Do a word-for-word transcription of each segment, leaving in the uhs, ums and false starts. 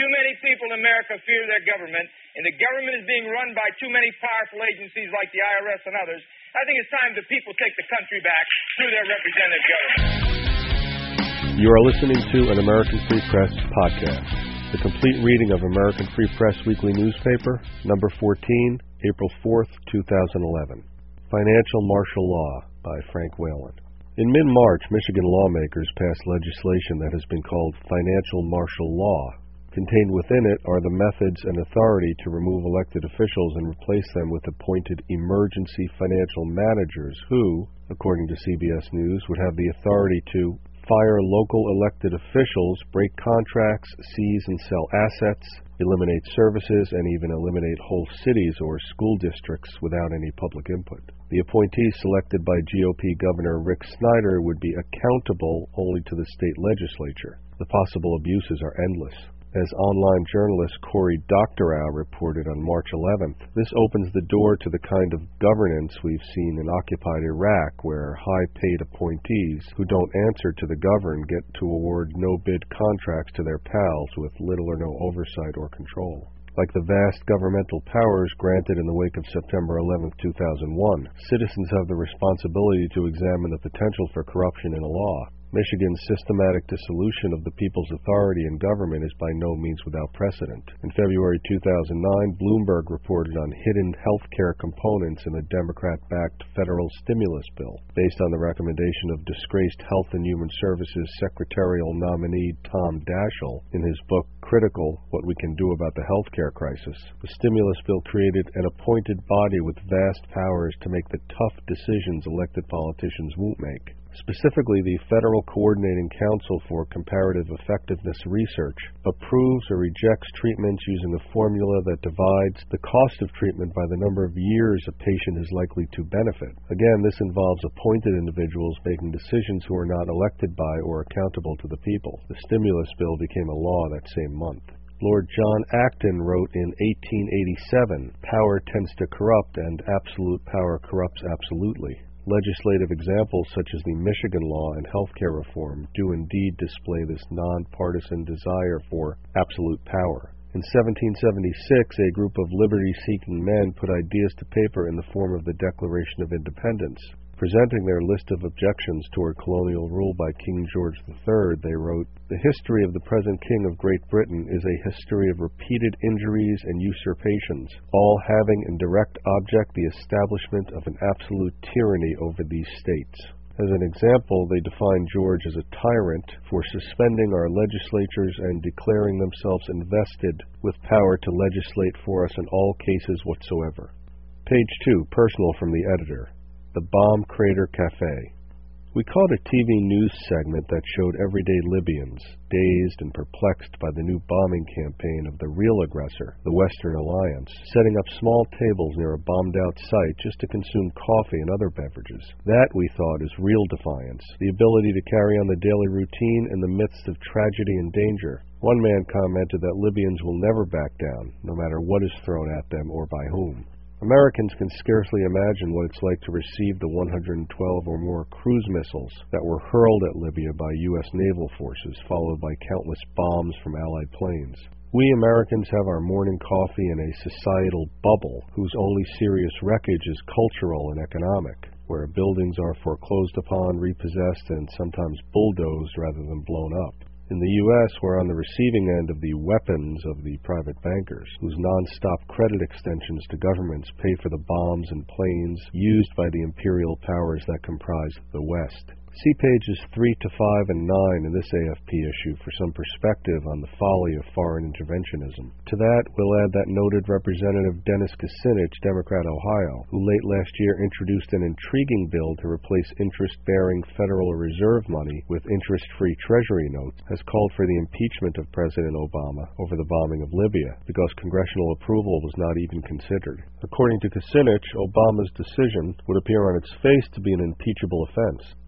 Too many people in America fear their government, and the government is being run by too many powerful agencies like the I R S and others. I think it's time the people take the country back through their representative government. You are listening to an American Free Press podcast. The complete reading of American Free Press Weekly Newspaper, number fourteen, April fourth, two thousand eleven. Financial Martial Law by Frank Whalen. In mid-March, Michigan lawmakers passed legislation that has been called Financial Martial Law. Contained within it are the methods and authority to remove elected officials and replace them with appointed emergency financial managers who, according to C B S News, would have the authority to fire local elected officials, break contracts, seize and sell assets, eliminate services, and even eliminate whole cities or school districts without any public input. The appointees selected by G O P Governor Rick Snyder would be accountable only to the state legislature. The possible abuses are endless. As online journalist Cory Doctorow reported on March eleventh, this opens the door to the kind of governance we've seen in occupied Iraq, where high-paid appointees who don't answer to the governed get to award no-bid contracts to their pals with little or no oversight or control. Like the vast governmental powers granted in the wake of September eleventh, two thousand one, citizens have the responsibility to examine the potential for corruption in a law. Michigan's systematic dissolution of the people's authority in government is by no means without precedent. In February two thousand nine, Bloomberg reported on hidden health care components in a Democrat-backed federal stimulus bill, based on the recommendation of disgraced Health and Human Services secretarial nominee Tom Daschle in his book Critical: What We Can Do About the Healthcare Crisis. The stimulus bill created an appointed body with vast powers to make the tough decisions elected politicians won't make. Specifically, the Federal Coordinating Council for Comparative Effectiveness Research approves or rejects treatments using a formula that divides the cost of treatment by the number of years a patient is likely to benefit. Again, this involves appointed individuals making decisions who are not elected by or accountable to the people. The stimulus bill became a law that same month. Lord John Acton wrote in eighteen eighty-seven, "Power tends to corrupt, and absolute power corrupts absolutely." Legislative examples such as the Michigan law and healthcare reform do indeed display this nonpartisan desire for absolute power. In seventeen seventy-six, a group of liberty-seeking men put ideas to paper in the form of the Declaration of Independence. Presenting their list of objections toward colonial rule by King George the Third, they wrote, "The history of the present King of Great Britain is a history of repeated injuries and usurpations, all having in direct object the establishment of an absolute tyranny over these states." As an example, they define George as a tyrant for suspending our legislatures and declaring themselves invested with power to legislate for us in all cases whatsoever. Page two, personal from the editor. The Bomb Crater Cafe. We caught a T V news segment that showed everyday Libyans, dazed and perplexed by the new bombing campaign of the real aggressor, the Western Alliance, setting up small tables near a bombed-out site just to consume coffee and other beverages. That, we thought, is real defiance, the ability to carry on the daily routine in the midst of tragedy and danger. One man commented that Libyans will never back down, no matter what is thrown at them or by whom. Americans can scarcely imagine what it's like to receive the one hundred twelve or more cruise missiles that were hurled at Libya by U S naval forces, followed by countless bombs from Allied planes. We Americans have our morning coffee in a societal bubble whose only serious wreckage is cultural and economic, where buildings are foreclosed upon, repossessed, and sometimes bulldozed rather than blown up. In the U S, we're on the receiving end of the weapons of the private bankers, whose non-stop credit extensions to governments pay for the bombs and planes used by the imperial powers that comprise the West. See pages three to five and nine in this A F P issue for some perspective on the folly of foreign interventionism. To that, we'll add that noted Representative Dennis Kucinich, Democrat, Ohio, who late last year introduced an intriguing bill to replace interest-bearing Federal Reserve money with interest-free Treasury notes, has called for the impeachment of President Obama over the bombing of Libya, because congressional approval was not even considered. According to Kucinich, Obama's decision would appear on its face to be an impeachable offense.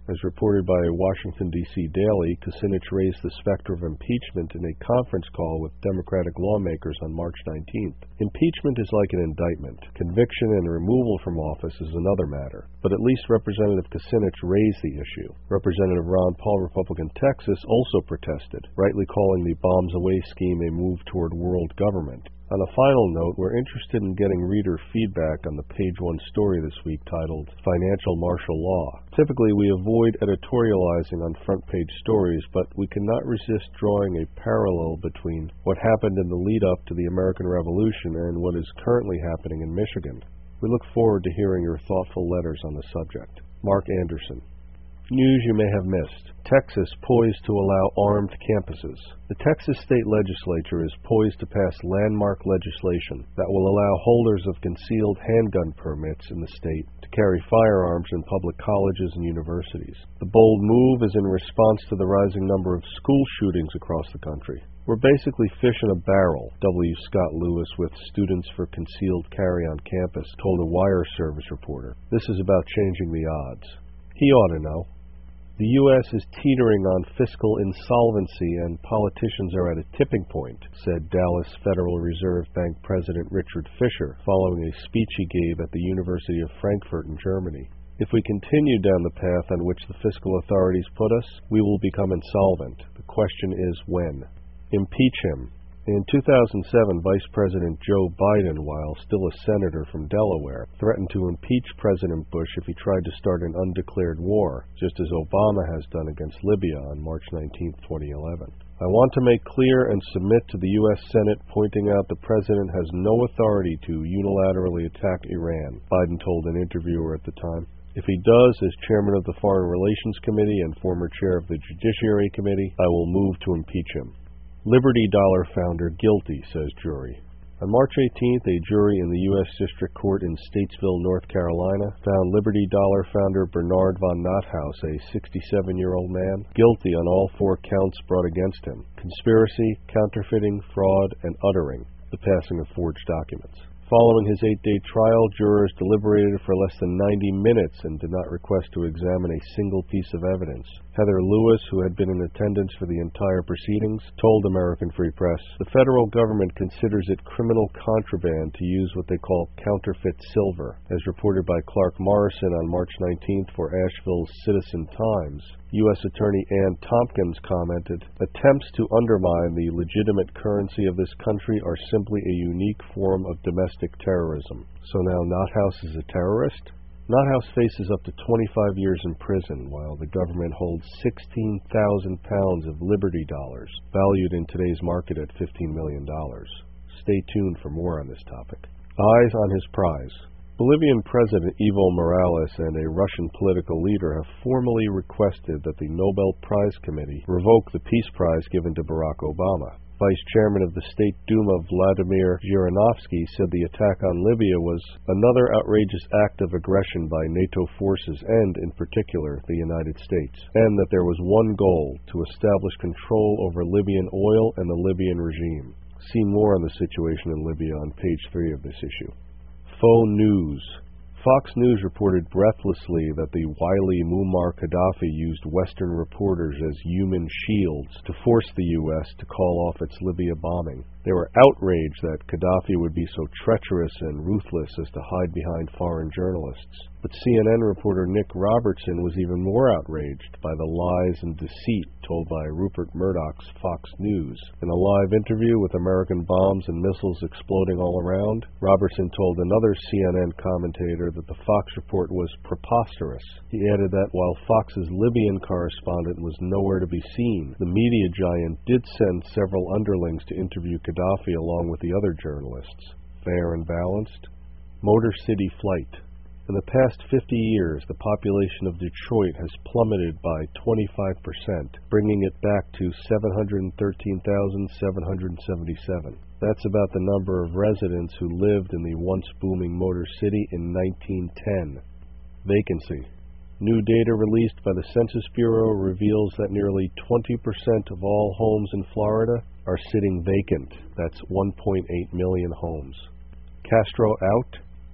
As reported by a Washington, D C daily, Kucinich raised the specter of impeachment in a conference call with Democratic lawmakers on March nineteenth. Impeachment is like an indictment. Conviction and removal from office is another matter. But at least Representative Kucinich raised the issue. Representative Ron Paul, Republican Texas, also protested, rightly calling the bombs away scheme a move toward world government. On a final note, we're interested in getting reader feedback on the page one story this week titled Financial Martial Law. Typically, we avoid editorializing on front-page stories, but we cannot resist drawing a parallel between what happened in the lead-up to the American Revolution and what is currently happening in Michigan. We look forward to hearing your thoughtful letters on the subject. Mark Anderson. News you may have missed. Texas poised to allow armed campuses. The Texas state legislature is poised to pass landmark legislation that will allow holders of concealed handgun permits in the state to carry firearms in public colleges and universities. The bold move is in response to the rising number of school shootings across the country. We're basically fish in a barrel, W. Scott Lewis with Students for Concealed Carry on Campus told a Wire Service reporter. This is about changing the odds. He ought to know. The U S is teetering on fiscal insolvency and politicians are at a tipping point, said Dallas Federal Reserve Bank President Richard Fisher following a speech he gave at the University of Frankfurt in Germany. If we continue down the path on which the fiscal authorities put us, we will become insolvent. The question is when. Impeach him. In two thousand seven, Vice President Joe Biden, while still a senator from Delaware, threatened to impeach President Bush if he tried to start an undeclared war, just as Obama has done against Libya on March nineteenth, twenty eleven. I want to make clear and submit to the U S Senate pointing out the President has no authority to unilaterally attack Iran, Biden told an interviewer at the time. If he does, as chairman of the Foreign Relations Committee and former chair of the Judiciary Committee, I will move to impeach him. Liberty Dollar founder guilty, says jury. On March eighteenth, a jury in the U S District Court in Statesville, North Carolina, found Liberty Dollar founder Bernard von Nothaus, a sixty-seven-year-old man, guilty on all four counts brought against him: conspiracy, counterfeiting, fraud, and uttering the passing of forged documents. Following his eight-day trial, jurors deliberated for less than ninety minutes and did not request to examine a single piece of evidence. Heather Lewis, who had been in attendance for the entire proceedings, told American Free Press, the federal government considers it criminal contraband to use what they call counterfeit silver. As reported by Clark Morrison on March nineteenth for Asheville's Citizen Times, U S Attorney Ann Tompkins commented, attempts to undermine the legitimate currency of this country are simply a unique form of domestic terrorism. So now Nothaus is a terrorist? Nothaus faces up to twenty-five years in prison, while the government holds sixteen thousand pounds of Liberty dollars, valued in today's market at fifteen million dollars. Stay tuned for more on this topic. Eyes on his prize. Bolivian President Evo Morales and a Russian political leader have formally requested that the Nobel Prize Committee revoke the Peace Prize given to Barack Obama. Vice Chairman of the State Duma Vladimir Zhirinovsky said the attack on Libya was another outrageous act of aggression by NATO forces and, in particular, the United States, and that there was one goal: to establish control over Libyan oil and the Libyan regime. See more on the situation in Libya on page three of this issue. Faux news. Fox News reported breathlessly that the wily Muammar Gaddafi used Western reporters as human shields to force the U S to call off its Libya bombing. They were outraged that Gaddafi would be so treacherous and ruthless as to hide behind foreign journalists. But C N N reporter Nick Robertson was even more outraged by the lies and deceit told by Rupert Murdoch's Fox News. In a live interview with American bombs and missiles exploding all around, Robertson told another C N N commentator that the Fox report was preposterous. He added that while Fox's Libyan correspondent was nowhere to be seen, the media giant did send several underlings to interview Gaddafi along with the other journalists. Fair and balanced? Motor City Flight. In the past fifty years, the population of Detroit has plummeted by twenty-five percent, bringing it back to seven hundred thirteen thousand seven hundred seventy-seven. That's about the number of residents who lived in the once booming Motor City in nineteen ten. Vacancy. New data released by the Census Bureau reveals that nearly twenty percent of all homes in Florida are sitting vacant. That's one point eight million homes. Castro out?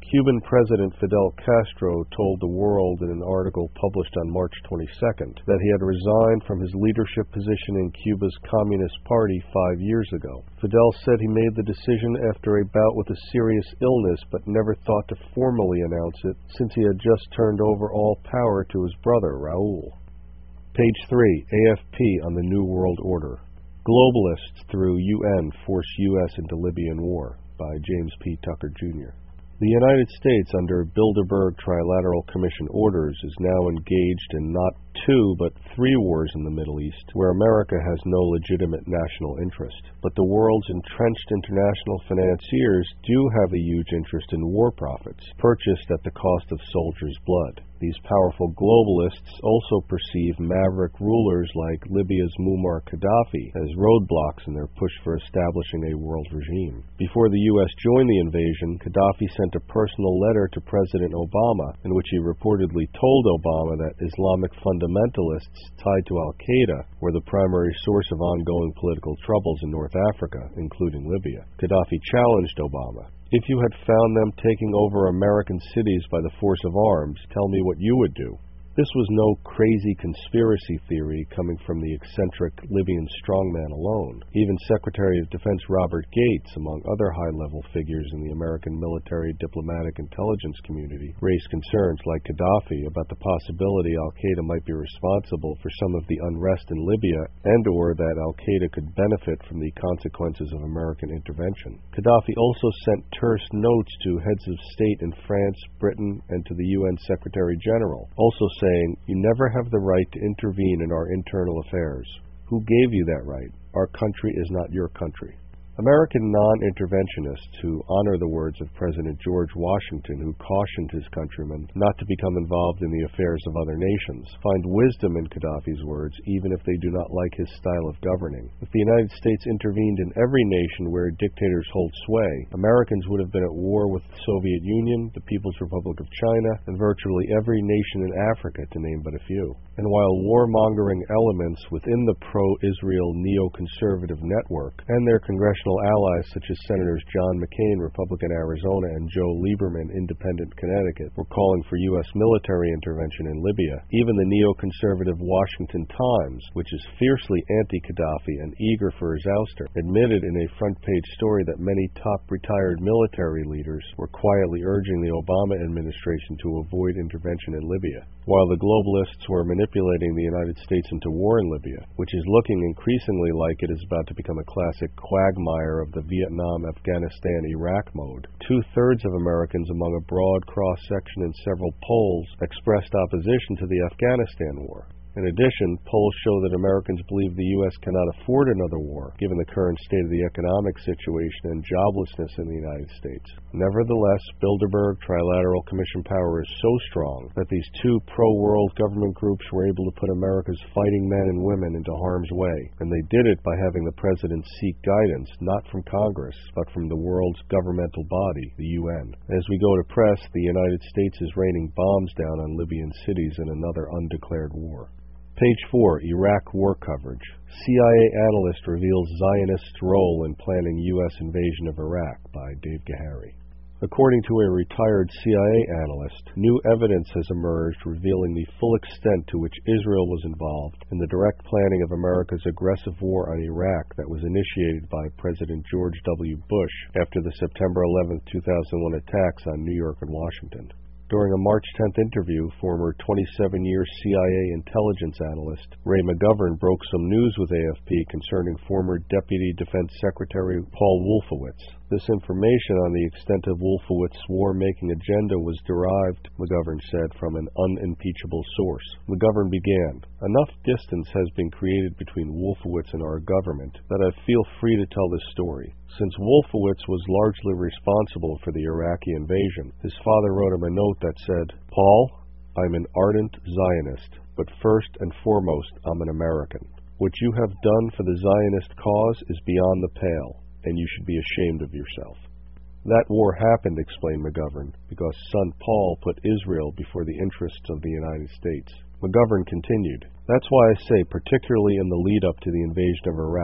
Cuban President Fidel Castro told the world in an article published on March twenty-second that he had resigned from his leadership position in Cuba's Communist Party five years ago. Fidel said he made the decision after a bout with a serious illness but never thought to formally announce it since he had just turned over all power to his brother, Raul. Page three, A F P on the New World Order. Globalists through U N force U S into Libyan war, by James P. Tucker, Junior The United States, under Bilderberg Trilateral Commission orders, is now engaged in not two but three wars in the Middle East, where America has no legitimate national interest. But the world's entrenched international financiers do have a huge interest in war profits, purchased at the cost of soldiers' blood. These powerful globalists also perceive maverick rulers like Libya's Muammar Gaddafi as roadblocks in their push for establishing a world regime. Before the U S joined the invasion, Gaddafi sent a personal letter to President Obama in which he reportedly told Obama that Islamic fundamentalists tied to Al-Qaeda were the primary source of ongoing political troubles in North Africa, including Libya. Gaddafi challenged Obama. If you had found them taking over American cities by the force of arms, tell me what you would do. This was no crazy conspiracy theory coming from the eccentric Libyan strongman alone. Even Secretary of Defense Robert Gates, among other high-level figures in the American military diplomatic intelligence community, raised concerns like Gaddafi about the possibility Al-Qaeda might be responsible for some of the unrest in Libya and or that Al-Qaeda could benefit from the consequences of American intervention. Gaddafi also sent terse notes to heads of state in France, Britain, and to the U N Secretary General, also saying, "You never have the right to intervene in our internal affairs. Who gave you that right? Our country is not your country." American non-interventionists who honor the words of President George Washington, who cautioned his countrymen not to become involved in the affairs of other nations, find wisdom in Gaddafi's words, even if they do not like his style of governing. If the United States intervened in every nation where dictators hold sway, Americans would have been at war with the Soviet Union, the People's Republic of China, and virtually every nation in Africa, to name but a few. And while warmongering elements within the pro-Israel neoconservative network and their congressional allies such as Senators John McCain, Republican Arizona, and Joe Lieberman, Independent Connecticut, were calling for U S military intervention in Libya, even the neoconservative Washington Times, which is fiercely anti-Gaddafi and eager for his ouster, admitted in a front-page story that many top retired military leaders were quietly urging the Obama administration to avoid intervention in Libya. While the globalists were manipulating the United States into war in Libya, which is looking increasingly like it is about to become a classic quagmire of the Vietnam, Afghanistan, Iraq mode, two-thirds of Americans among a broad cross-section in several polls expressed opposition to the Afghanistan war. In addition, polls show that Americans believe the U S cannot afford another war, given the current state of the economic situation and joblessness in the United States. Nevertheless, Bilderberg Trilateral Commission power is so strong that these two pro-world government groups were able to put America's fighting men and women into harm's way, and they did it by having the President seek guidance not from Congress, but from the world's governmental body, the U N. As we go to press, the United States is raining bombs down on Libyan cities in another undeclared war. Page four, Iraq war coverage. C I A analyst reveals Zionists' role in planning U S invasion of Iraq, by Dave Gahary. According to a retired C I A analyst, new evidence has emerged revealing the full extent to which Israel was involved in the direct planning of America's aggressive war on Iraq that was initiated by President George W. Bush after the September eleventh, two thousand one attacks on New York and Washington. During a March tenth interview, former twenty-seven-year C I A intelligence analyst Ray McGovern broke some news with A F P concerning former Deputy Defense Secretary Paul Wolfowitz. This information on the extent of Wolfowitz's war-making agenda was derived, McGovern said, from an unimpeachable source. McGovern began, "Enough distance has been created between Wolfowitz and our government that I feel free to tell this story. Since Wolfowitz was largely responsible for the Iraqi invasion, his father wrote him a note that said, 'Paul, I'm an ardent Zionist, but first and foremost, I'm an American. What you have done for the Zionist cause is beyond the pale, and you should be ashamed of yourself.' That war happened," explained McGovern, "because son Paul put Israel before the interests of the United States." McGovern continued, "That's why I say, particularly in the lead-up to the invasion of Iraq,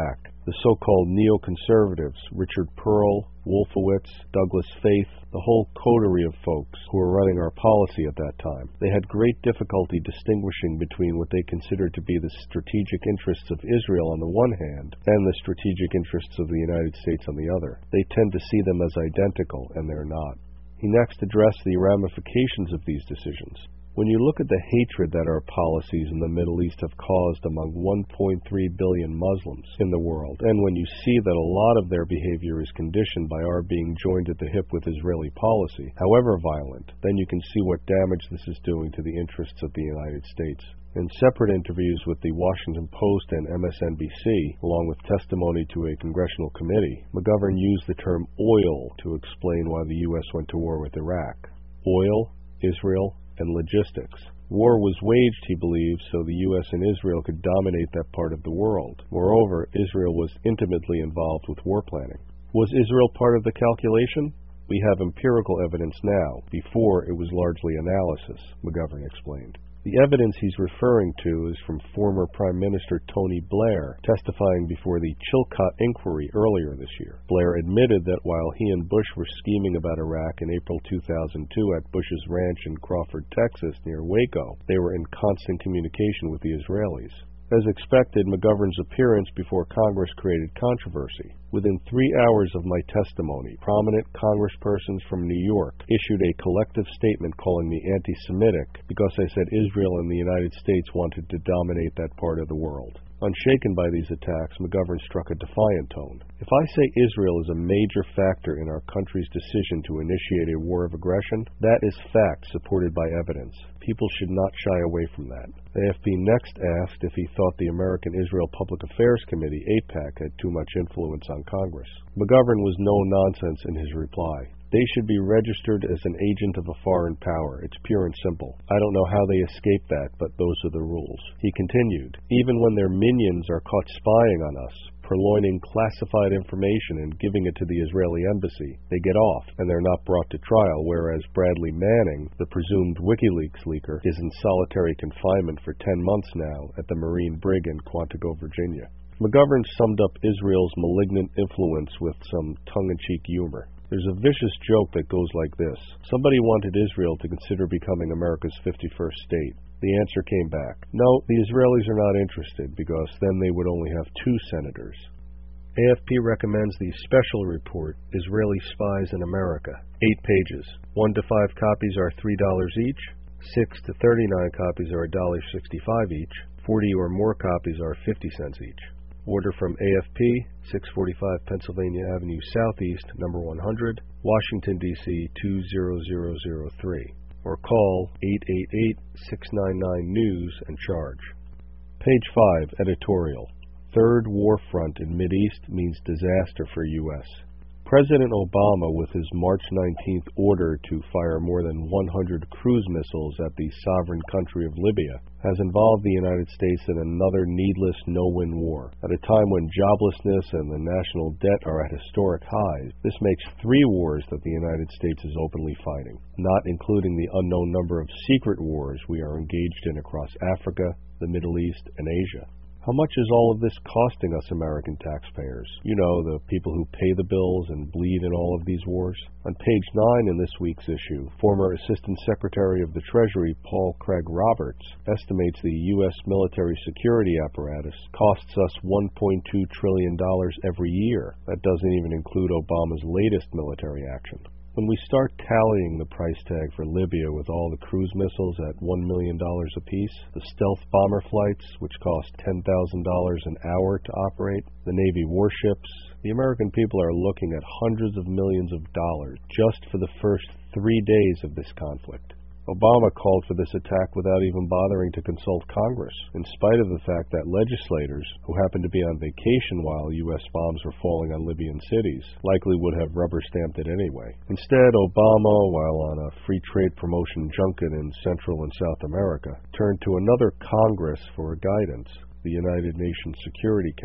The so-called neoconservatives, Richard Pearl, Wolfowitz, Douglas Faith, the whole coterie of folks who were running our policy at that time, they had great difficulty distinguishing between what they considered to be the strategic interests of Israel on the one hand and the strategic interests of the United States on the other. They tend to see them as identical, and they're not. He next addressed the ramifications of these decisions. When you look at the hatred that our policies in the Middle East have caused among one point three billion Muslims in the world, and when you see that a lot of their behavior is conditioned by our being joined at the hip with Israeli policy, however violent, then you can see what damage this is doing to the interests of the United States. In separate interviews with the Washington Post and M S N B C, along with testimony to a congressional committee, McGovern used the term oil to explain why the U S went to war with Iraq. Oil, Israel, and logistics. War was waged, he believes, so the U S and Israel could dominate that part of the world. Moreover, Israel was intimately involved with war planning. Was Israel part of the calculation? We have empirical evidence now. Before, it was largely analysis, McGovern explained. The evidence he's referring to is from former Prime Minister Tony Blair, testifying before the Chilcot inquiry earlier this year. Blair admitted that while he and Bush were scheming about Iraq in April two thousand two at Bush's ranch in Crawford, Texas, near Waco, they were in constant communication with the Israelis. As expected, McGovern's appearance before Congress created controversy. Within three hours of my testimony, prominent congresspersons from New York issued a collective statement calling me anti-Semitic because I said Israel and the United States wanted to dominate that part of the world. Unshaken by these attacks, McGovern struck a defiant tone. If I say Israel is a major factor in our country's decision to initiate a war of aggression, that is fact supported by evidence. People should not shy away from that. A F P next asked if he thought the American Israel Public Affairs Committee, AIPAC, had too much influence on Congress. McGovern was no-nonsense in his reply. They should be registered as an agent of a foreign power. It's pure and simple. I don't know how they escape that, but those are the rules. He continued, even when their minions are caught spying on us, purloining classified information and giving it to the Israeli embassy, they get off, and they're not brought to trial, whereas Bradley Manning, the presumed WikiLeaks leaker, is in solitary confinement for ten months now at the Marine Brig in Quantico, Virginia. McGovern summed up Israel's malignant influence with some tongue-in-cheek humor. There's a vicious joke that goes like this. Somebody wanted Israel to consider becoming America's fifty-first state. The answer came back. No, the Israelis are not interested because then they would only have two senators. A F P recommends the special report, Israeli Spies in America. Eight pages. One to five copies are three dollars each. Six to thirty-nine copies are one dollar sixty-five each. Forty or more copies are fifty cents each. Order from A F P, six forty-five Pennsylvania Avenue Southeast, number one hundred, Washington, D C two zero zero zero three. Or call eight eight eight, six nine nine, news and charge. Page five, editorial. Third war front in Mideast means disaster for U S President Obama, with his March nineteenth order to fire more than one hundred cruise missiles at the sovereign country of Libya, has involved the United States in another needless no-win war. At a time when joblessness and the national debt are at historic highs, this makes three wars that the United States is openly fighting, not including the unknown number of secret wars we are engaged in across Africa, the Middle East, and Asia. How much is all of this costing us American taxpayers? You know, the people who pay the bills and bleed in all of these wars. On page nine in this week's issue, former Assistant Secretary of the Treasury Paul Craig Roberts estimates the U S military security apparatus costs us one point two trillion dollars every year. That doesn't even include Obama's latest military action. When we start tallying the price tag for Libya with all the cruise missiles at one million dollars apiece, the stealth bomber flights, which cost ten thousand dollars an hour to operate, the Navy warships, the American people are looking at hundreds of millions of dollars just for the first three days of this conflict. Obama called for this attack without even bothering to consult Congress, in spite of the fact that legislators, who happened to be on vacation while U S bombs were falling on Libyan cities, likely would have rubber-stamped it anyway. Instead, Obama, while on a free trade promotion junket in Central and South America, turned to another Congress for guidance, the United Nations Security Council.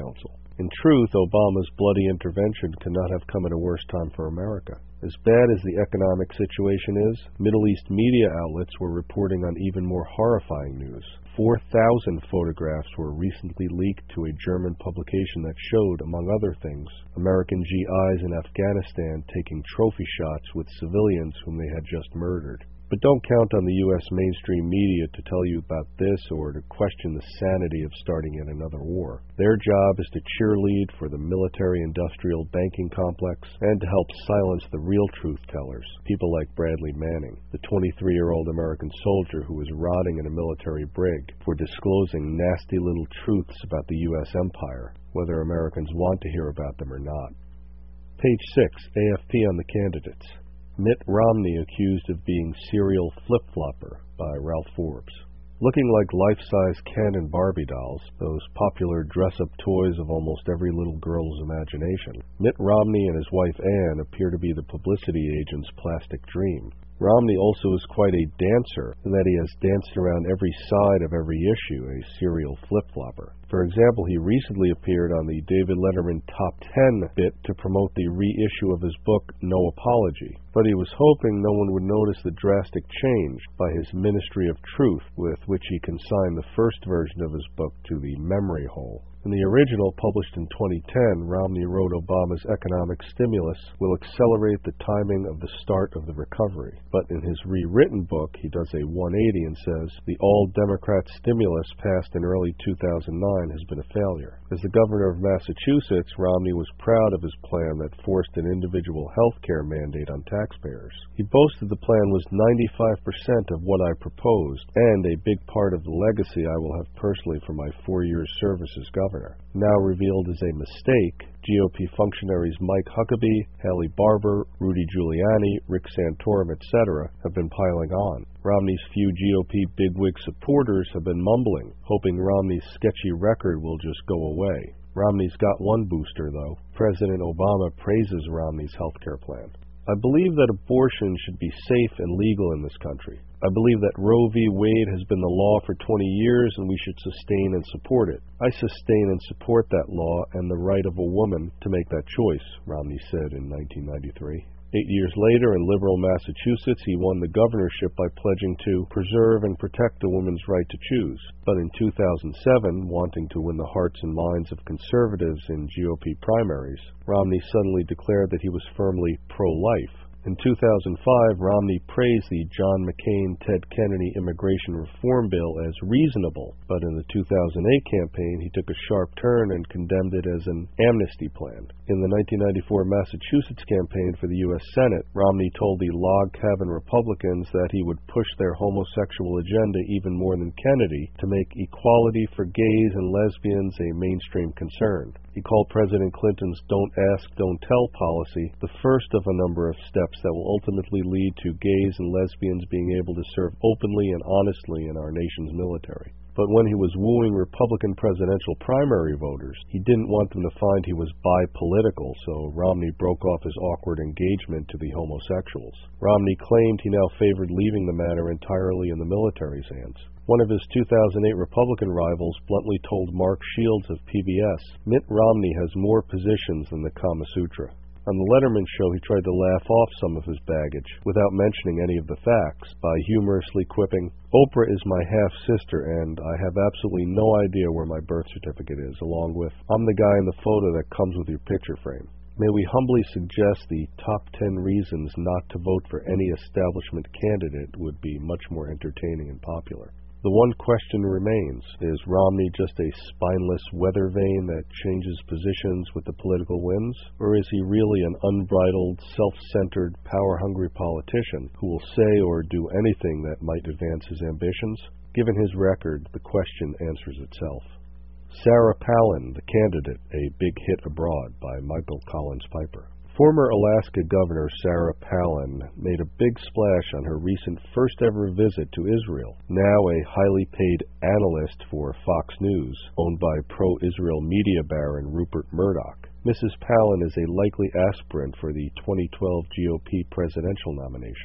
In truth, Obama's bloody intervention could not have come at a worse time for America. As bad as the economic situation is, Middle East media outlets were reporting on even more horrifying news. four thousand photographs were recently leaked to a German publication that showed, among other things, American G Is in Afghanistan taking trophy shots with civilians whom they had just murdered. But don't count on the U S mainstream media to tell you about this or to question the sanity of starting yet another war. Their job is to cheerlead for the military-industrial banking complex and to help silence the real truth-tellers, people like Bradley Manning, the twenty-three-year-old American soldier who was rotting in a military brig for disclosing nasty little truths about the U S empire, whether Americans want to hear about them or not. Page six, A F P on the candidates. Mitt Romney accused of being serial flip-flopper by Ralph Forbes. Looking like life-size Ken and Barbie dolls, those popular dress-up toys of almost every little girl's imagination, Mitt Romney and his wife Ann appear to be the publicity agent's plastic dream. Romney also is quite a dancer in that he has danced around every side of every issue, a serial flip-flopper. For example, he recently appeared on the David Letterman Top ten bit to promote the reissue of his book, No Apology. But he was hoping no one would notice the drastic change by his Ministry of Truth, with which he consigned the first version of his book to the memory hole. In the original, published in twenty ten, Romney wrote Obama's economic stimulus will accelerate the timing of the start of the recovery. But in his rewritten book, he does a one eighty and says, the all-Democrat stimulus passed in early two thousand nine has been a failure. As the governor of Massachusetts, Romney was proud of his plan that forced an individual health care mandate on taxpayers. He boasted the plan was ninety-five percent of what I proposed, and a big part of the legacy I will have personally for my four years service as governor. Now revealed as a mistake, G O P functionaries Mike Huckabee, Haley Barbour, Rudy Giuliani, Rick Santorum, et cetera have been piling on. Romney's few G O P bigwig supporters have been mumbling, hoping Romney's sketchy record will just go away. Romney's got one booster, though. President Obama praises Romney's health care plan. I believe that abortion should be safe and legal in this country. I believe that Roe v. Wade has been the law for twenty years and we should sustain and support it. I sustain and support that law and the right of a woman to make that choice, Romney said in nineteen ninety-three. Eight years later, in liberal Massachusetts, he won the governorship by pledging to preserve and protect a woman's right to choose. But in two thousand seven, wanting to win the hearts and minds of conservatives in G O P primaries, Romney suddenly declared that he was firmly pro-life. In two thousand five, Romney praised the John McCain-Ted Kennedy immigration reform bill as reasonable, but in the two thousand eight campaign he took a sharp turn and condemned it as an amnesty plan. In the nineteen ninety-four Massachusetts campaign for the U S Senate, Romney told the log cabin Republicans that he would push their homosexual agenda even more than Kennedy to make equality for gays and lesbians a mainstream concern. He called President Clinton's Don't Ask, Don't Tell policy the first of a number of steps that will ultimately lead to gays and lesbians being able to serve openly and honestly in our nation's military. But when he was wooing Republican presidential primary voters, he didn't want them to find he was bi-political, so Romney broke off his awkward engagement to the homosexuals. Romney claimed he now favored leaving the matter entirely in the military's hands. One of his two thousand eight Republican rivals bluntly told Mark Shields of P B S, Mitt Romney has more positions than the Kama Sutra. On the Letterman show, he tried to laugh off some of his baggage, without mentioning any of the facts, by humorously quipping, Oprah is my half-sister and I have absolutely no idea where my birth certificate is, along with, I'm the guy in the photo that comes with your picture frame. May we humbly suggest the top ten reasons not to vote for any establishment candidate would be much more entertaining and popular. The one question remains, is Romney just a spineless weather vane that changes positions with the political winds? Or is he really an unbridled, self-centered, power-hungry politician who will say or do anything that might advance his ambitions? Given his record, the question answers itself. Sarah Palin, the Candidate, a Big Hit Abroad by Michael Collins Piper. Former Alaska Governor Sarah Palin made a big splash on her recent first-ever visit to Israel, now a highly paid analyst for Fox News, owned by pro-Israel media baron Rupert Murdoch. Missus Palin is a likely aspirant for the twenty twelve G O P presidential nomination.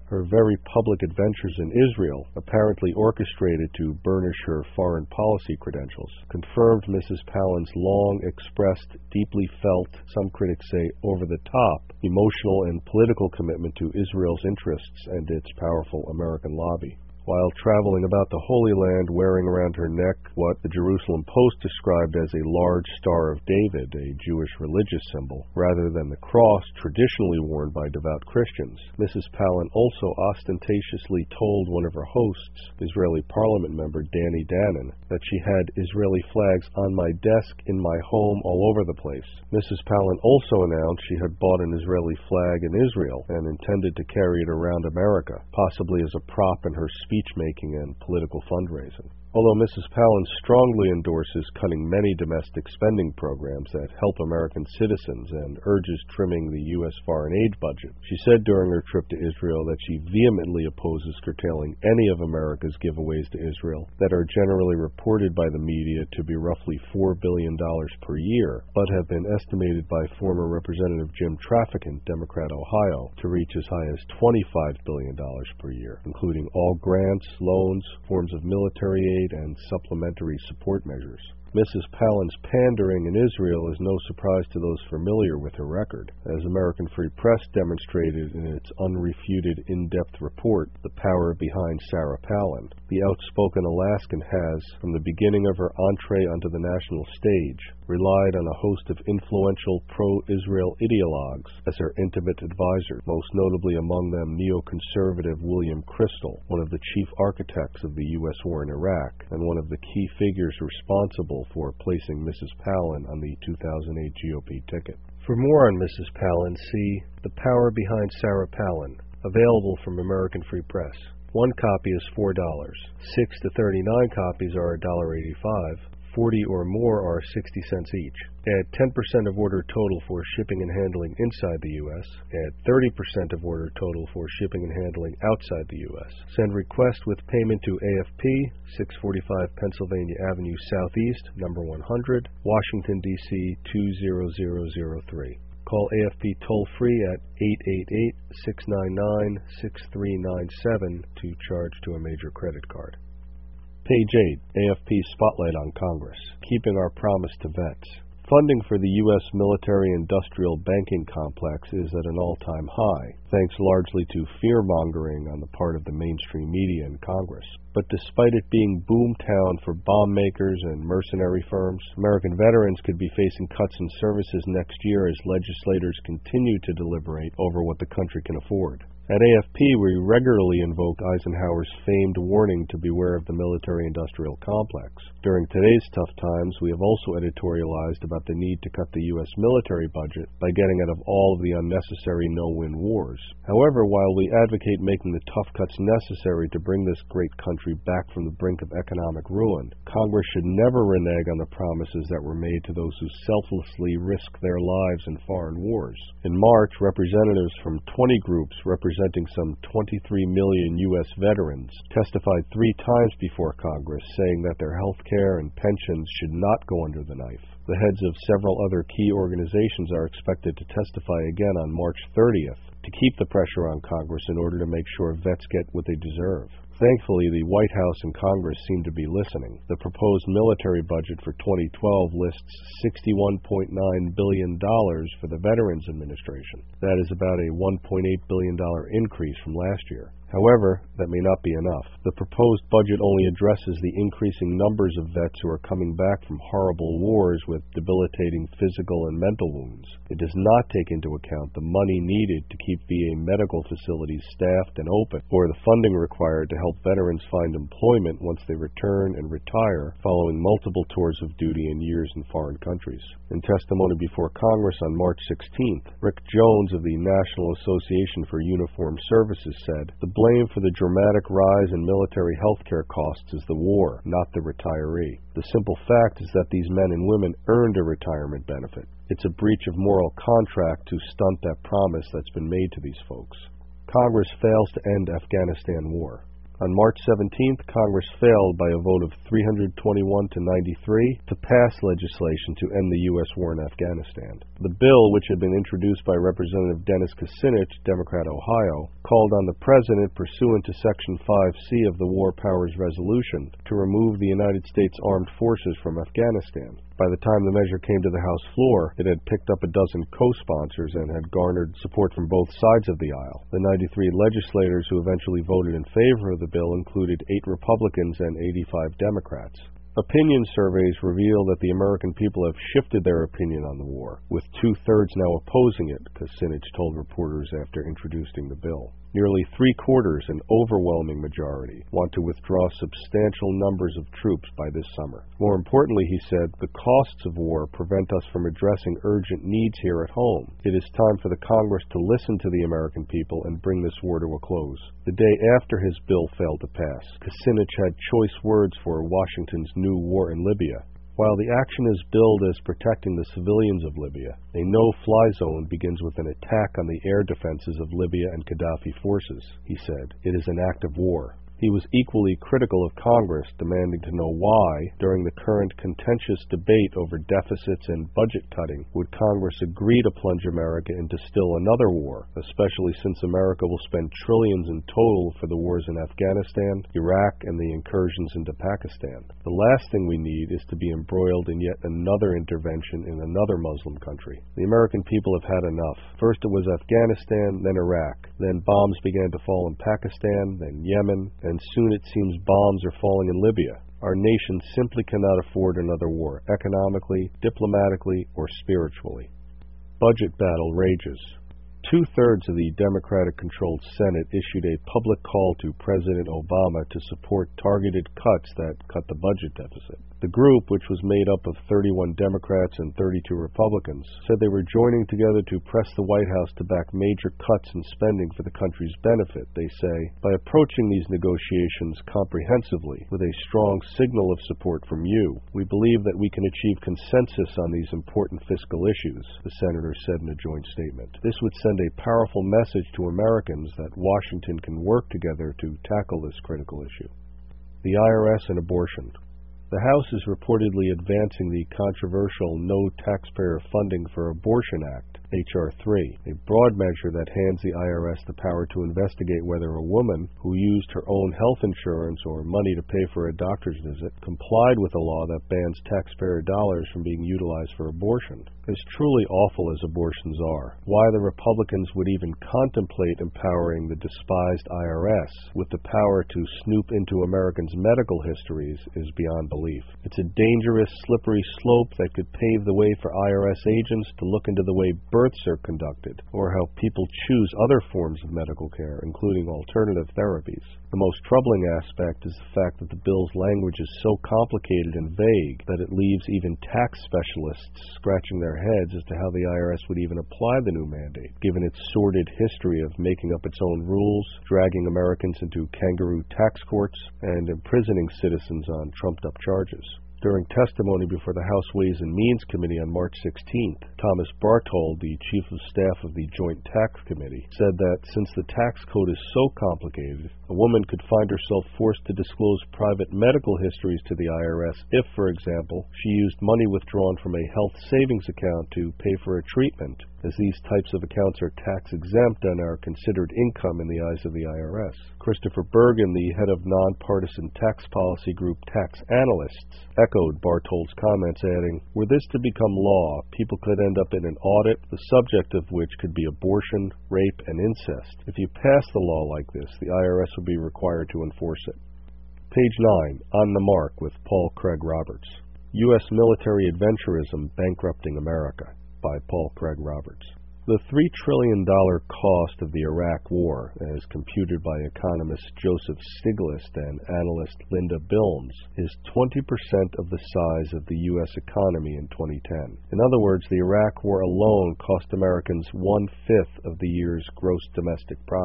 Her very public adventures in Israel, apparently orchestrated to burnish her foreign policy credentials, confirmed Missus Palin's long-expressed, deeply felt, some critics say over-the-top, emotional and political commitment to Israel's interests and its powerful American lobby. While traveling about the Holy Land wearing around her neck what the Jerusalem Post described as a large Star of David, a Jewish religious symbol, rather than the cross traditionally worn by devout Christians, Missus Palin also ostentatiously told one of her hosts, Israeli parliament member Danny Danon, that she had Israeli flags on my desk in my home all over the place. Missus Palin also announced she had bought an Israeli flag in Israel and intended to carry it around America, possibly as a prop in her speech speech-making and political fundraising. Although Missus Palin strongly endorses cutting many domestic spending programs that help American citizens and urges trimming the U S foreign aid budget, she said during her trip to Israel that she vehemently opposes curtailing any of America's giveaways to Israel that are generally reported by the media to be roughly four billion dollars per year, but have been estimated by former Representative Jim Traficant, Democrat Ohio, to reach as high as twenty-five billion dollars per year, including all grants, loans, forms of military aid, and supplementary support measures. Missus Palin's pandering in Israel is no surprise to those familiar with her record, as American Free Press demonstrated in its unrefuted in-depth report, The Power Behind Sarah Palin. The outspoken Alaskan has, from the beginning of her entree onto the national stage, relied on a host of influential pro-Israel ideologues as her intimate advisor, most notably among them neoconservative William Kristol, one of the chief architects of the U S war in Iraq, and one of the key figures responsible for placing Missus Palin on the two thousand eight G O P ticket. For more on Missus Palin, see The Power Behind Sarah Palin, available from American Free Press. One copy is four dollars. Six to thirty-nine copies are one dollar and eighty-five cents. forty or more are sixty cents each. Add ten percent of order total for shipping and handling inside the U S. Add thirty percent of order total for shipping and handling outside the U S. Send request with payment to A F P, six forty-five Pennsylvania Avenue Southeast, number one hundred, Washington, D C two zero zero zero three. Call A F P toll-free at eight eight eight, six nine nine, six three nine seven to charge to a major credit card. Page eight, A F P Spotlight on Congress, Keeping Our Promise to Vets. Funding for the U S military-industrial banking complex is at an all-time high, thanks largely to fear-mongering on the part of the mainstream media in Congress. But despite it being boomtown for bomb makers and mercenary firms, American veterans could be facing cuts in services next year as legislators continue to deliberate over what the country can afford. At A F P, we regularly invoke Eisenhower's famed warning to beware of the military-industrial complex. During today's tough times, we have also editorialized about the need to cut the U S military budget by getting out of all of the unnecessary no-win wars. However, while we advocate making the tough cuts necessary to bring this great country back from the brink of economic ruin, Congress should never renege on the promises that were made to those who selflessly risk their lives in foreign wars. In March, representatives from twenty groups representing representing some twenty-three million U S veterans, testified three times before Congress, saying that their health care and pensions should not go under the knife. The heads of several other key organizations are expected to testify again on March thirtieth to keep the pressure on Congress in order to make sure vets get what they deserve. Thankfully, the White House and Congress seem to be listening. The proposed military budget for twenty twelve lists sixty-one point nine billion dollars for the Veterans Administration. That is about a one point eight billion dollars increase from last year. However, that may not be enough. The proposed budget only addresses the increasing numbers of vets who are coming back from horrible wars with debilitating physical and mental wounds. It does not take into account the money needed to keep V A medical facilities staffed and open, or the funding required to help veterans find employment once they return and retire following multiple tours of duty and years in foreign countries. In testimony before Congress on March sixteenth, Rick Jones of the National Association for Uniformed Services said, "The blame for the dramatic rise in military health care costs is the war, not the retiree. The simple fact is that these men and women earned a retirement benefit. It's a breach of moral contract to stunt that promise that's been made to these folks." Congress fails to end Afghanistan war. On March seventeenth, Congress failed by a vote of three hundred twenty-one to ninety-three to pass legislation to end the U S war in Afghanistan. The bill, which had been introduced by Representative Dennis Kucinich, Democrat, Ohio, called on the President, pursuant to Section five C of the War Powers Resolution, to remove the United States Armed Forces from Afghanistan. By the time the measure came to the House floor, it had picked up a dozen co-sponsors and had garnered support from both sides of the aisle. The ninety-three legislators who eventually voted in favor of the bill included eight Republicans and eighty-five Democrats. Opinion surveys reveal that the American people have shifted their opinion on the war, with two-thirds now opposing it, Kucinich told reporters after introducing the bill. Nearly three-quarters, an overwhelming majority, want to withdraw substantial numbers of troops by this summer. More importantly, he said, the costs of war prevent us from addressing urgent needs here at home. It is time for the Congress to listen to the American people and bring this war to a close. The day after his bill failed to pass, Kucinich had choice words for Washington's new war in Libya. While the action is billed as protecting the civilians of Libya, a no-fly zone begins with an attack on the air defenses of Libya and Gaddafi forces, he said. It is an act of war. He was equally critical of Congress, demanding to know why, during the current contentious debate over deficits and budget cutting, would Congress agree to plunge America into still another war, especially since America will spend trillions in total for the wars in Afghanistan, Iraq, and the incursions into Pakistan. The last thing we need is to be embroiled in yet another intervention in another Muslim country. The American people have had enough. First it was Afghanistan, then Iraq. Then bombs began to fall in Pakistan, then Yemen, and soon it seems bombs are falling in Libya. Our nation simply cannot afford another war, economically, diplomatically, or spiritually. Budget battle rages. Two-thirds of the Democratic-controlled Senate issued a public call to President Obama to support targeted cuts that cut the budget deficit. The group, which was made up of thirty-one Democrats and thirty-two Republicans, said they were joining together to press the White House to back major cuts in spending for the country's benefit. They say, by approaching these negotiations comprehensively, with a strong signal of support from you, we believe that we can achieve consensus on these important fiscal issues, the senator said in a joint statement. This would send a powerful message to Americans that Washington can work together to tackle this critical issue. The I R S and abortion. The House is reportedly advancing the controversial No Taxpayer Funding for Abortion Act, H R three, a broad measure that hands the I R S the power to investigate whether a woman who used her own health insurance or money to pay for a doctor's visit complied with a law that bans taxpayer dollars from being utilized for abortion. As truly awful as abortions are, why the Republicans would even contemplate empowering the despised I R S with the power to snoop into Americans' medical histories is beyond belief. It's a dangerous, slippery slope that could pave the way for I R S agents to look into the way births are conducted, or how people choose other forms of medical care, including alternative therapies. The most troubling aspect is the fact that the bill's language is so complicated and vague that it leaves even tax specialists scratching their heads as to how the I R S would even apply the new mandate, given its sordid history of making up its own rules, dragging Americans into kangaroo tax courts, and imprisoning citizens on trumped-up charges. During testimony before the House Ways and Means Committee on March sixteenth, Thomas Bartold, the Chief of Staff of the Joint Tax Committee, said that since the tax code is so complicated, a woman could find herself forced to disclose private medical histories to the I R S if, for example, she used money withdrawn from a health savings account to pay for a treatment, as these types of accounts are tax-exempt and are considered income in the eyes of the I R S. Christopher Bergen, the head of nonpartisan tax policy group Tax Analysts, echoed Bartold's comments, adding, were this to become law, people could end up in an audit, the subject of which could be abortion, rape, and incest. If you pass the law like this, the I R S would be required to enforce it. Page nine, On the Mark, with Paul Craig Roberts. U S Military Adventurism Bankrupting America, by Paul Craig Roberts. The three trillion dollars cost of the Iraq War, as computed by economist Joseph Stiglitz and analyst Linda Bilmes, is twenty percent of the size of the U S economy in twenty ten. In other words, the Iraq War alone cost Americans one-fifth of the year's gross domestic product.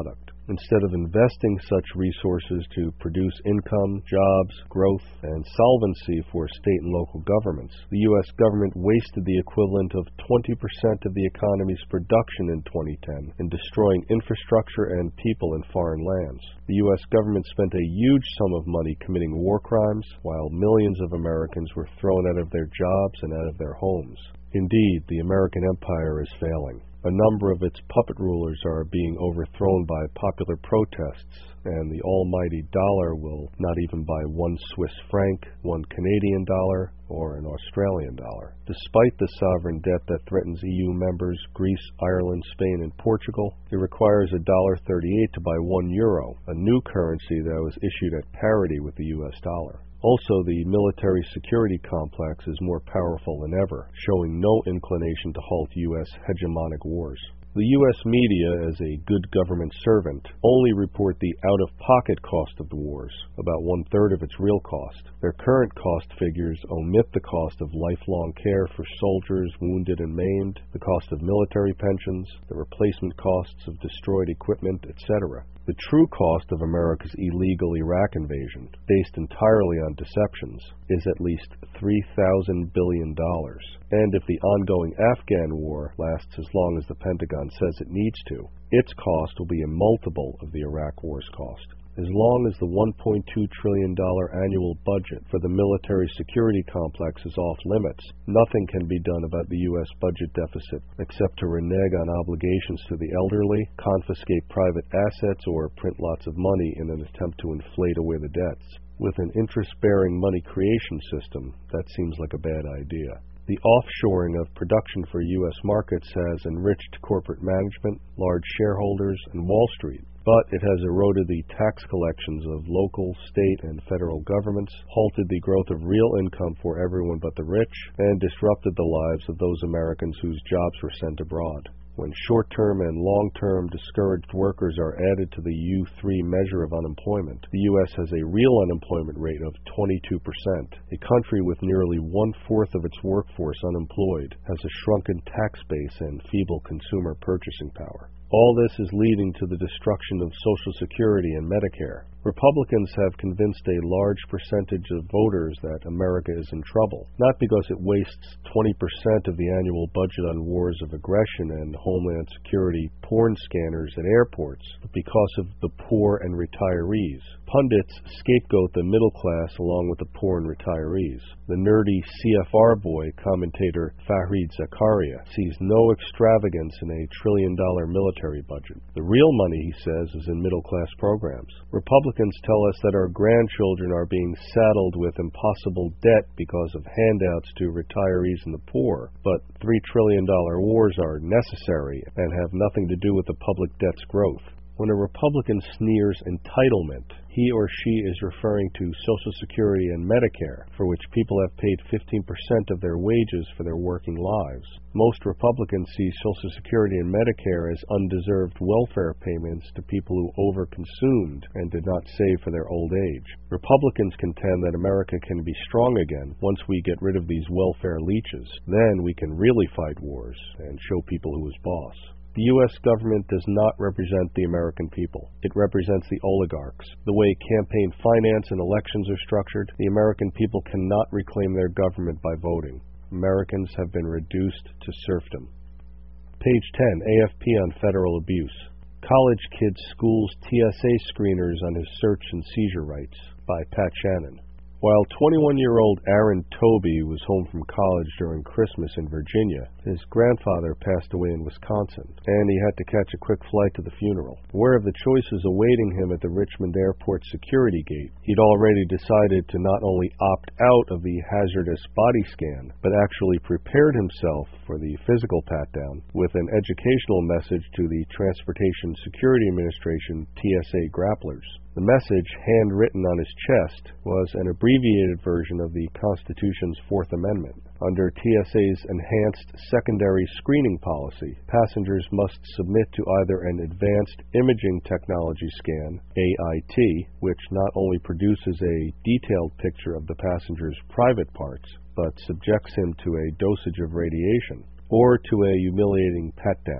Instead of investing such resources to produce income, jobs, growth, and solvency for state and local governments, the U S government wasted the equivalent of twenty percent of the economy's production in twenty ten in destroying infrastructure and people in foreign lands. The U S government spent a huge sum of money committing war crimes, while millions of Americans were thrown out of their jobs and out of their homes. Indeed, the American empire is failing. A number of its puppet rulers are being overthrown by popular protests, and the almighty dollar will not even buy one Swiss franc, one Canadian dollar, or an Australian dollar. Despite the sovereign debt that threatens E U members Greece, Ireland, Spain, and Portugal, it requires one dollar thirty-eight to buy one euro, a new currency that was issued at parity with the U S dollar. Also, the military security complex is more powerful than ever, showing no inclination to halt U S hegemonic wars. The U S media, as a good government servant, only report the out-of-pocket cost of the wars, about one-third of its real cost. Their current cost figures omit the cost of lifelong care for soldiers wounded and maimed, the cost of military pensions, the replacement costs of destroyed equipment, et cetera. The true cost of America's illegal Iraq invasion, based entirely on deceptions, is at least three thousand billion dollars. And if the ongoing Afghan war lasts as long as the Pentagon says it needs to, its cost will be a multiple of the Iraq war's cost. As long as the one point two trillion dollars annual budget for the military security complex is off limits, nothing can be done about the U S budget deficit except to renege on obligations to the elderly, confiscate private assets, or print lots of money in an attempt to inflate away the debts. With an interest-bearing money creation system, that seems like a bad idea. The offshoring of production for U S markets has enriched corporate management, large shareholders, and Wall Street. But it has eroded the tax collections of local, state, and federal governments, halted the growth of real income for everyone but the rich, and disrupted the lives of those Americans whose jobs were sent abroad. When short-term and long-term discouraged workers are added to the U three measure of unemployment, the U S has a real unemployment rate of twenty-two percent. A country with nearly one-fourth of its workforce unemployed has a shrunken tax base and feeble consumer purchasing power. All this is leading to the destruction of Social Security and Medicare. Republicans have convinced a large percentage of voters that America is in trouble, not because it wastes twenty percent of the annual budget on wars of aggression and homeland security porn scanners at airports, but because of the poor and retirees. Pundits scapegoat the middle class along with the poor and retirees. The nerdy C F R boy commentator Fareed Zakaria sees no extravagance in a trillion-dollar military budget. The real money, he says, is in middle-class programs. Republicans tell us that our grandchildren are being saddled with impossible debt because of handouts to retirees and the poor, but three trillion dollars wars are necessary and have nothing to do with the public debt's growth. When a Republican sneers entitlement, he or she is referring to Social Security and Medicare, for which people have paid fifteen percent of their wages for their working lives. Most Republicans see Social Security and Medicare as undeserved welfare payments to people who overconsumed and did not save for their old age. Republicans contend that America can be strong again once we get rid of these welfare leeches. Then we can really fight wars and show people who is boss. The U S government does not represent the American people. It represents the oligarchs. The way campaign finance and elections are structured, the American people cannot reclaim their government by voting. Americans have been reduced to serfdom. Page ten, A F P on federal abuse. College kid schools T S A screeners on his search and seizure rights, by Pat Shannon. While twenty-one-year-old Aaron Toby was home from college during Christmas in Virginia, his grandfather passed away in Wisconsin, and he had to catch a quick flight to the funeral. Aware of the choices awaiting him at the Richmond Airport security gate, he'd already decided to not only opt out of the hazardous body scan, but actually prepared himself for the physical pat-down with an educational message to the Transportation Security Administration T S A grapplers. The message, handwritten on his chest, was an abbreviated version of the Constitution's Fourth Amendment. Under T S A's enhanced secondary screening policy, passengers must submit to either an Advanced Imaging Technology Scan, A I T, which not only produces a detailed picture of the passenger's private parts, but subjects him to a dosage of radiation, or to a humiliating pat-down.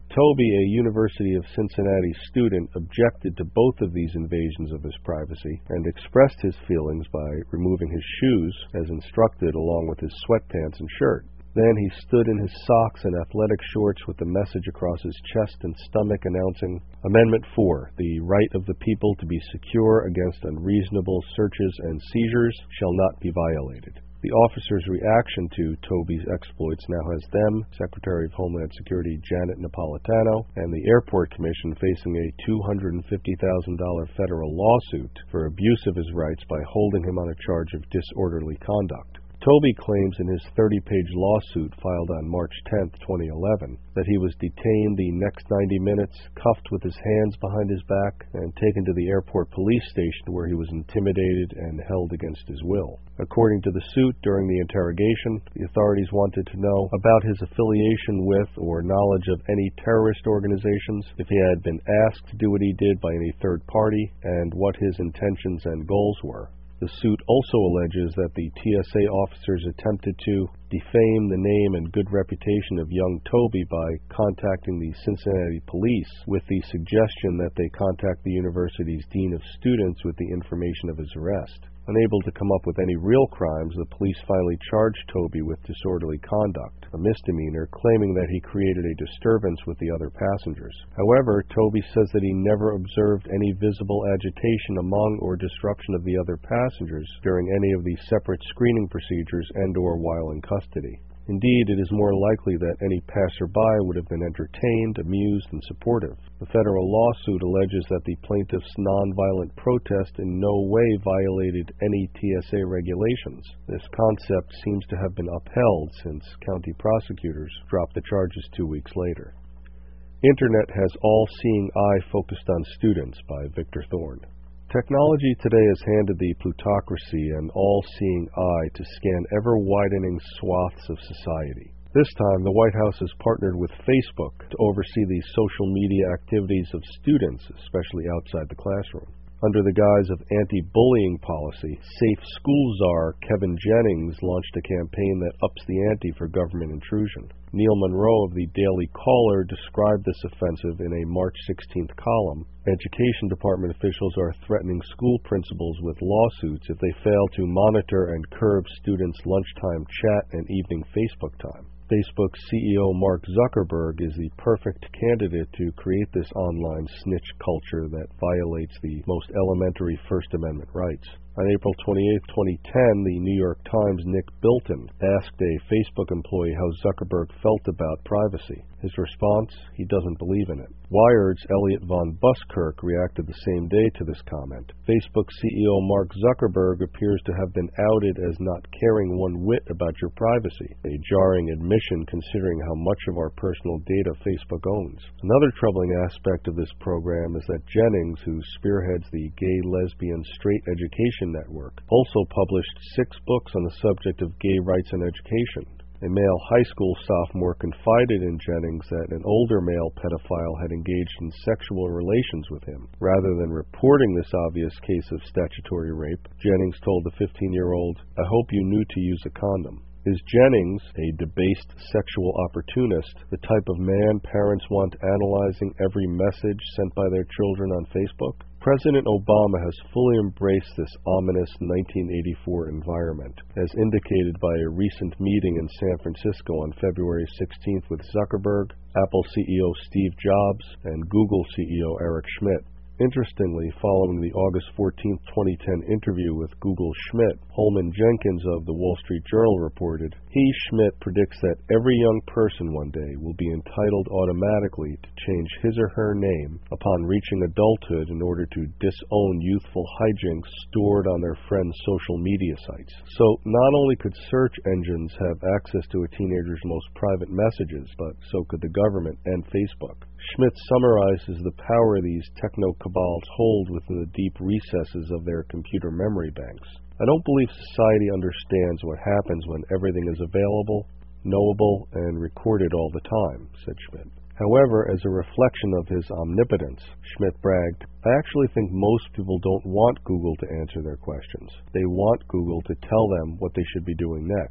Toby, a University of Cincinnati student, objected to both of these invasions of his privacy and expressed his feelings by removing his shoes, as instructed, along with his sweatpants and shirt. Then he stood in his socks and athletic shorts with the message across his chest and stomach announcing, Amendment four, the right of the people to be secure against unreasonable searches and seizures shall not be violated. The officer's reaction to Toby's exploits now has them, Secretary of Homeland Security Janet Napolitano, and the Airport Commission facing a two hundred fifty thousand dollars federal lawsuit for abuse of his rights by holding him on a charge of disorderly conduct. Toby claims in his thirty-page lawsuit filed on March tenth, twenty eleven, that he was detained the next ninety minutes, cuffed with his hands behind his back, and taken to the airport police station where he was intimidated and held against his will. According to the suit, during the interrogation, the authorities wanted to know about his affiliation with or knowledge of any terrorist organizations, if he had been asked to do what he did by any third party, and what his intentions and goals were. The suit also alleges that the T S A officers attempted to defame the name and good reputation of young Toby by contacting the Cincinnati police with the suggestion that they contact the university's dean of students with the information of his arrest. Unable to come up with any real crimes, the police finally charged Toby with disorderly conduct, a misdemeanor, claiming that he created a disturbance with the other passengers. However, Toby says that he never observed any visible agitation among or disruption of the other passengers during any of the separate screening procedures and or while in custody. Indeed, it is more likely that any passerby would have been entertained, amused, and supportive. The federal lawsuit alleges that the plaintiff's nonviolent protest in no way violated any T S A regulations. This concept seems to have been upheld since county prosecutors dropped the charges two weeks later. Internet has all-seeing eye focused on students by Victor Thorne. Technology today has handed the plutocracy an all-seeing eye to scan ever-widening swaths of society. This time, the White House has partnered with Facebook to oversee the social media activities of students, especially outside the classroom. Under the guise of anti-bullying policy, Safe School czar Kevin Jennings launched a campaign that ups the ante for government intrusion. Neil Monroe of the Daily Caller described this offensive in a March sixteenth column. Education department officials are threatening school principals with lawsuits if they fail to monitor and curb students' lunchtime chat and evening Facebook time. Facebook C E O Mark Zuckerberg is the perfect candidate to create this online snitch culture that violates the most elementary First Amendment rights. On April twenty-eighth, twenty ten, the New York Times' Nick Bilton asked a Facebook employee how Zuckerberg felt about privacy. His response, he doesn't believe in it. Wired's Elliot von Buskirk reacted the same day to this comment. Facebook C E O Mark Zuckerberg appears to have been outed as not caring one whit about your privacy, a jarring admission considering how much of our personal data Facebook owns. Another troubling aspect of this program is that Jennings, who spearheads the Gay, Lesbian, Straight Education Network, also published six books on the subject of gay rights and education. A male high school sophomore confided in Jennings that an older male pedophile had engaged in sexual relations with him. Rather than reporting this obvious case of statutory rape, Jennings told the fifteen-year-old, "I hope you knew to use a condom." Is Jennings, a debased sexual opportunist, the type of man parents want analyzing every message sent by their children on Facebook? President Obama has fully embraced this ominous nineteen eighty-four environment, as indicated by a recent meeting in San Francisco on February sixteenth with Zuckerberg, Apple C E O Steve Jobs, and Google C E O Eric Schmidt. Interestingly, following the August fourteenth, twenty ten interview with Google Schmidt, Holman Jenkins of the Wall Street Journal reported, he, Schmidt, predicts that every young person one day will be entitled automatically to change his or her name upon reaching adulthood in order to disown youthful hijinks stored on their friends' social media sites. So, not only could search engines have access to a teenager's most private messages, but so could the government and Facebook. Schmidt summarizes the power these techno-cabals hold within the deep recesses of their computer memory banks. I don't believe society understands what happens when everything is available, knowable, and recorded all the time, said Schmidt. However, as a reflection of his omnipotence, Schmidt bragged, I actually think most people don't want Google to answer their questions. They want Google to tell them what they should be doing next.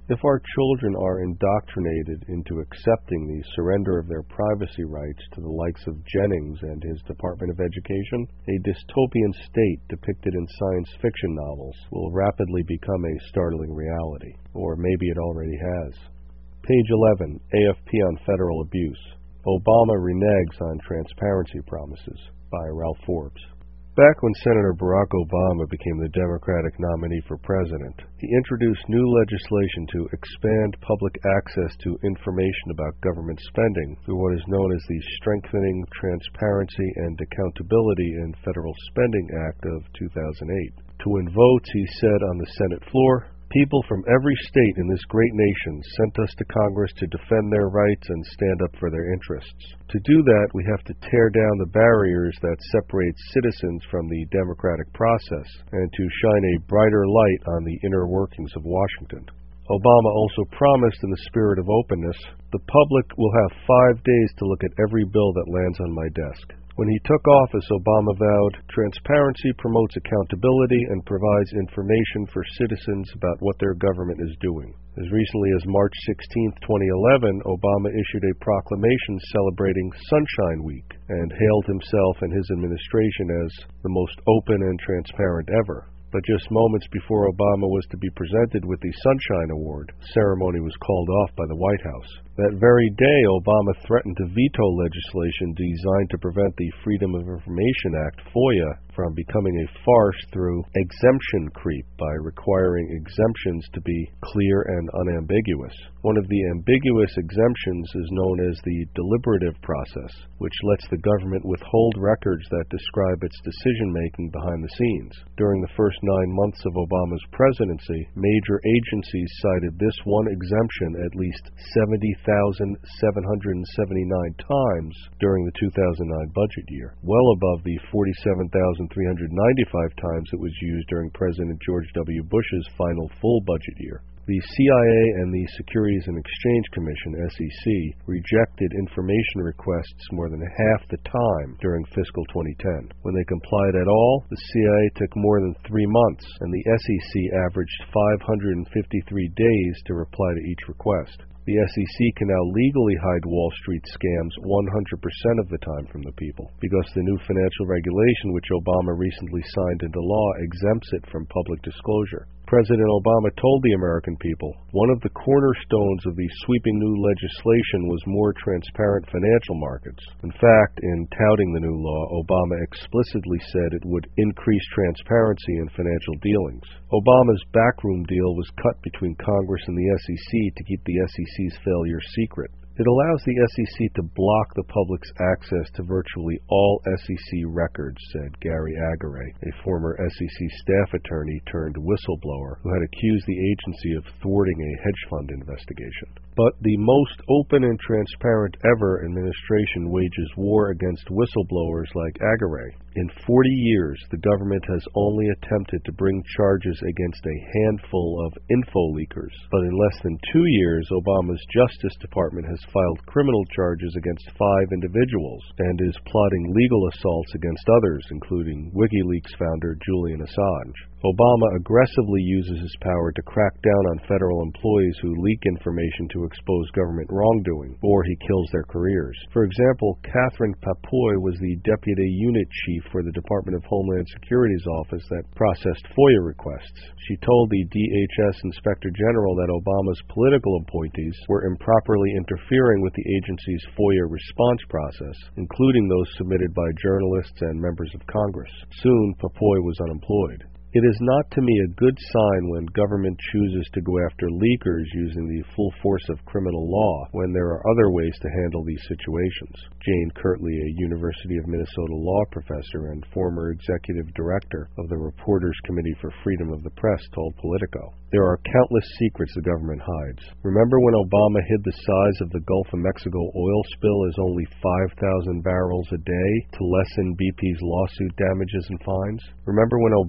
If our children are indoctrinated into accepting the surrender of their privacy rights to the likes of Jennings and his Department of Education, a dystopian state depicted in science fiction novels will rapidly become a startling reality. Or maybe it already has. Page eleven, A F P on Federal Abuse. Obama reneges on transparency promises, by Ralph Forbes. Back when Senator Barack Obama became the Democratic nominee for president, he introduced new legislation to expand public access to information about government spending through what is known as the Strengthening Transparency and Accountability in Federal Spending Act of two thousand eight. To win votes, he said on the Senate floor, "People from every state in this great nation sent us to Congress to defend their rights and stand up for their interests. To do that, we have to tear down the barriers that separate citizens from the democratic process and to shine a brighter light on the inner workings of Washington." Obama also promised, in the spirit of openness, "The public will have five days to look at every bill that lands on my desk." When he took office, Obama vowed, "Transparency promotes accountability and provides information for citizens about what their government is doing." As recently as March sixteenth, twenty eleven, Obama issued a proclamation celebrating Sunshine Week and hailed himself and his administration as the most open and transparent ever. But just moments before Obama was to be presented with the Sunshine Award, the ceremony was called off by the White House. That very day, Obama threatened to veto legislation designed to prevent the Freedom of Information Act, FOIA, from becoming a farce through exemption creep by requiring exemptions to be clear and unambiguous. One of the ambiguous exemptions is known as the deliberative process, which lets the government withhold records that describe its decision-making behind the scenes. During the first nine months of Obama's presidency, major agencies cited this one exemption at least seventy thousand seven hundred seventy-nine times during the two thousand nine budget year, well above the forty-seven thousand three hundred ninety-five times it was used during President George W. Bush's final full budget year. The C I A and the Securities and Exchange Commission, S E C, rejected information requests more than half the time during fiscal twenty ten. When they complied at all, the C I A took more than three months, and the S E C averaged five hundred fifty-three days to reply to each request. The S E C can now legally hide Wall Street scams one hundred percent of the time from the people, because the new financial regulation which Obama recently signed into law exempts it from public disclosure. President Obama told the American people, "One of the cornerstones of the sweeping new legislation was more transparent financial markets." In fact, in touting the new law, Obama explicitly said it would increase transparency in financial dealings. Obama's backroom deal was cut between Congress and the S E C to keep the S E C's failure secret. It allows the S E C to block the public's access to virtually all S E C records, said Gary Agaray, a former S E C staff attorney turned whistleblower who had accused the agency of thwarting a hedge fund investigation. But the most open and transparent ever administration wages war against whistleblowers like Agaray. In forty years, the government has only attempted to bring charges against a handful of info-leakers. But in less than two years, Obama's Justice Department has filed criminal charges against five individuals and is plotting legal assaults against others, including WikiLeaks founder Julian Assange. Obama aggressively uses his power to crack down on federal employees who leak information to expose government wrongdoing, or he kills their careers. For example, Catherine Papoy was the deputy unit chief for the Department of Homeland Security's office that processed FOIA requests. She told the D H S Inspector General that Obama's political appointees were improperly interfering with the agency's FOIA response process, including those submitted by journalists and members of Congress. Soon, Papoy was unemployed. It is not to me a good sign when government chooses to go after leakers using the full force of criminal law when there are other ways to handle these situations. Jane Kirtley, a University of Minnesota law professor and former executive director of the Reporters Committee for Freedom of the Press, told Politico. There are countless secrets the government hides. Remember when Obama hid the size of the Gulf of Mexico oil spill as only five thousand barrels a day to lessen B P's lawsuit damages and fines? Remember when Obama was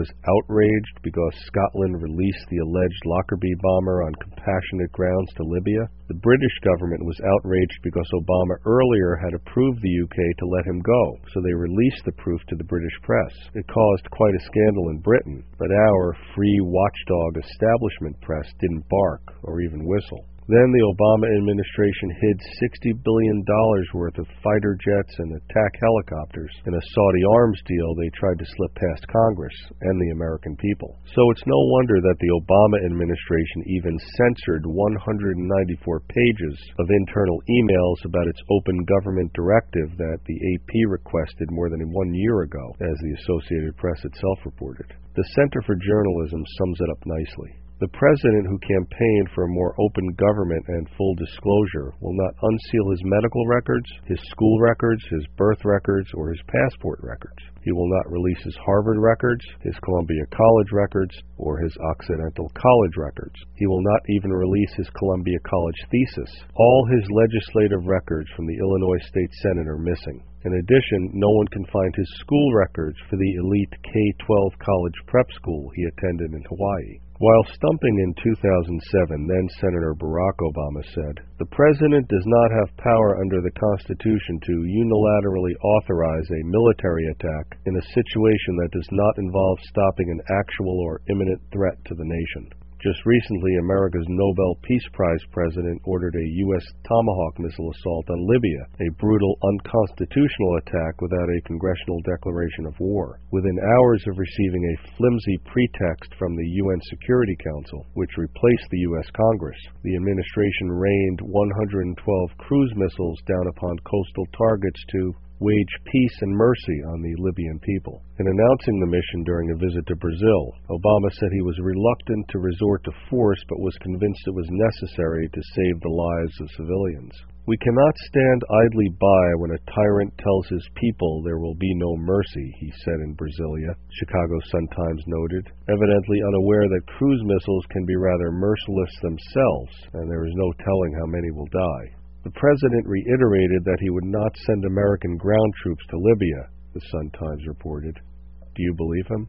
was outraged because Scotland released the alleged Lockerbie bomber on compassionate grounds to Libya. The British government was outraged because Obama earlier had approved the U K to let him go, so they released the proof to the British press. It caused quite a scandal in Britain, but our free watchdog establishment press didn't bark or even whistle. Then the Obama administration hid sixty billion dollars worth of fighter jets and attack helicopters in a Saudi arms deal they tried to slip past Congress and the American people. So it's no wonder that the Obama administration even censored one hundred ninety-four pages of internal emails about its open government directive that the A P requested more than one year ago, as the Associated Press itself reported. The Center for Journalism sums it up nicely. The president who campaigned for a more open government and full disclosure will not unseal his medical records, his school records, his birth records, or his passport records. He will not release his Harvard records, his Columbia College records, or his Occidental College records. He will not even release his Columbia College thesis. All his legislative records from the Illinois State Senate are missing. In addition, no one can find his school records for the elite K twelve college prep school he attended in Hawaii. While stumping in two thousand seven, then-Senator Barack Obama said, "The President does not have power under the Constitution to unilaterally authorize a military attack in a situation that does not involve stopping an actual or imminent threat to the nation." Just recently, America's Nobel Peace Prize president ordered a U S Tomahawk missile assault on Libya, a brutal, unconstitutional attack without a congressional declaration of war, within hours of receiving a flimsy pretext from the U N Security Council, which replaced the U S Congress. The administration rained one hundred twelve cruise missiles down upon coastal targets to wage peace and mercy on the Libyan people. In announcing the mission during a visit to Brazil, Obama said he was reluctant to resort to force but was convinced it was necessary to save the lives of civilians. "We cannot stand idly by when a tyrant tells his people there will be no mercy," he said in Brasilia, Chicago Sun-Times noted, evidently unaware that cruise missiles can be rather merciless themselves, and there is no telling how many will die. The president reiterated that he would not send American ground troops to Libya, the Sun-Times reported. Do you believe him?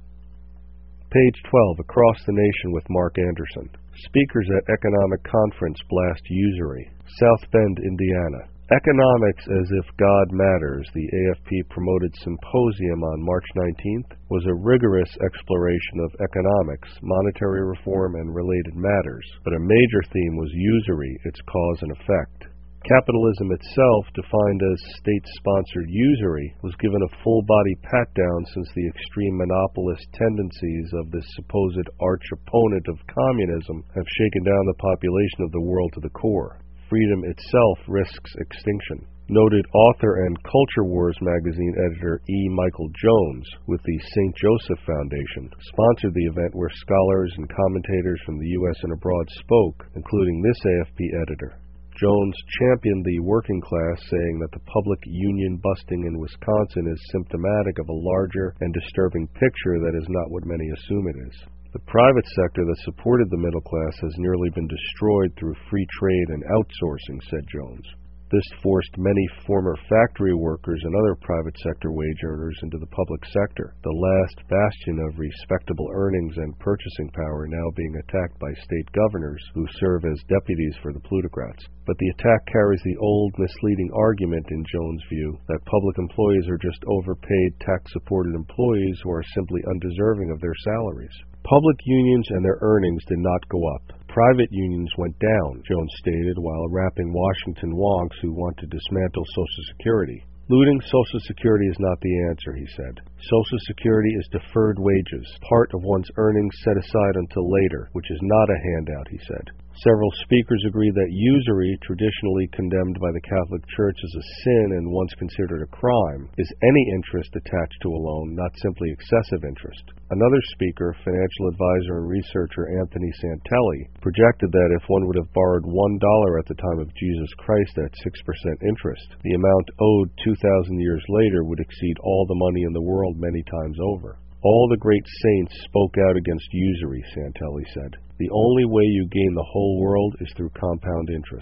Page twelve, Across the Nation with Mark Anderson. Speakers at Economic Conference blast usury. South Bend, Indiana. Economics as if God Matters, the A F P-promoted symposium on March nineteenth, was a rigorous exploration of economics, monetary reform, and related matters, but a major theme was usury, its cause and effect. Capitalism itself, defined as state-sponsored usury, was given a full-body pat-down since the extreme monopolist tendencies of this supposed arch-opponent of communism have shaken down the population of the world to the core. Freedom itself risks extinction. Noted author and Culture Wars magazine editor E. Michael Jones, with the Saint Joseph Foundation, sponsored the event where scholars and commentators from the U S and abroad spoke, including this A F P editor. Jones championed the working class, saying that the public union busting in Wisconsin is symptomatic of a larger and disturbing picture that is not what many assume it is. The private sector that supported the middle class has nearly been destroyed through free trade and outsourcing, said Jones. This forced many former factory workers and other private sector wage earners into the public sector, the last bastion of respectable earnings and purchasing power now being attacked by state governors who serve as deputies for the plutocrats. But the attack carries the old, misleading argument, in Jones' view, that public employees are just overpaid, tax-supported employees who are simply undeserving of their salaries. Public unions and their earnings did not go up. Private unions went down, Jones stated, while rapping Washington wonks who want to dismantle Social Security. Looting Social Security is not the answer, he said. Social Security is deferred wages, part of one's earnings set aside until later, which is not a handout, he said. Several speakers agreed that usury, traditionally condemned by the Catholic Church as a sin and once considered a crime, is any interest attached to a loan, not simply excessive interest. Another speaker, financial advisor and researcher Anthony Santelli, projected that if one would have borrowed one dollar at the time of Jesus Christ at six percent interest, the amount owed two thousand years later would exceed all the money in the world many times over. All the great saints spoke out against usury, Santelli said. The only way you gain the whole world is through compound interest.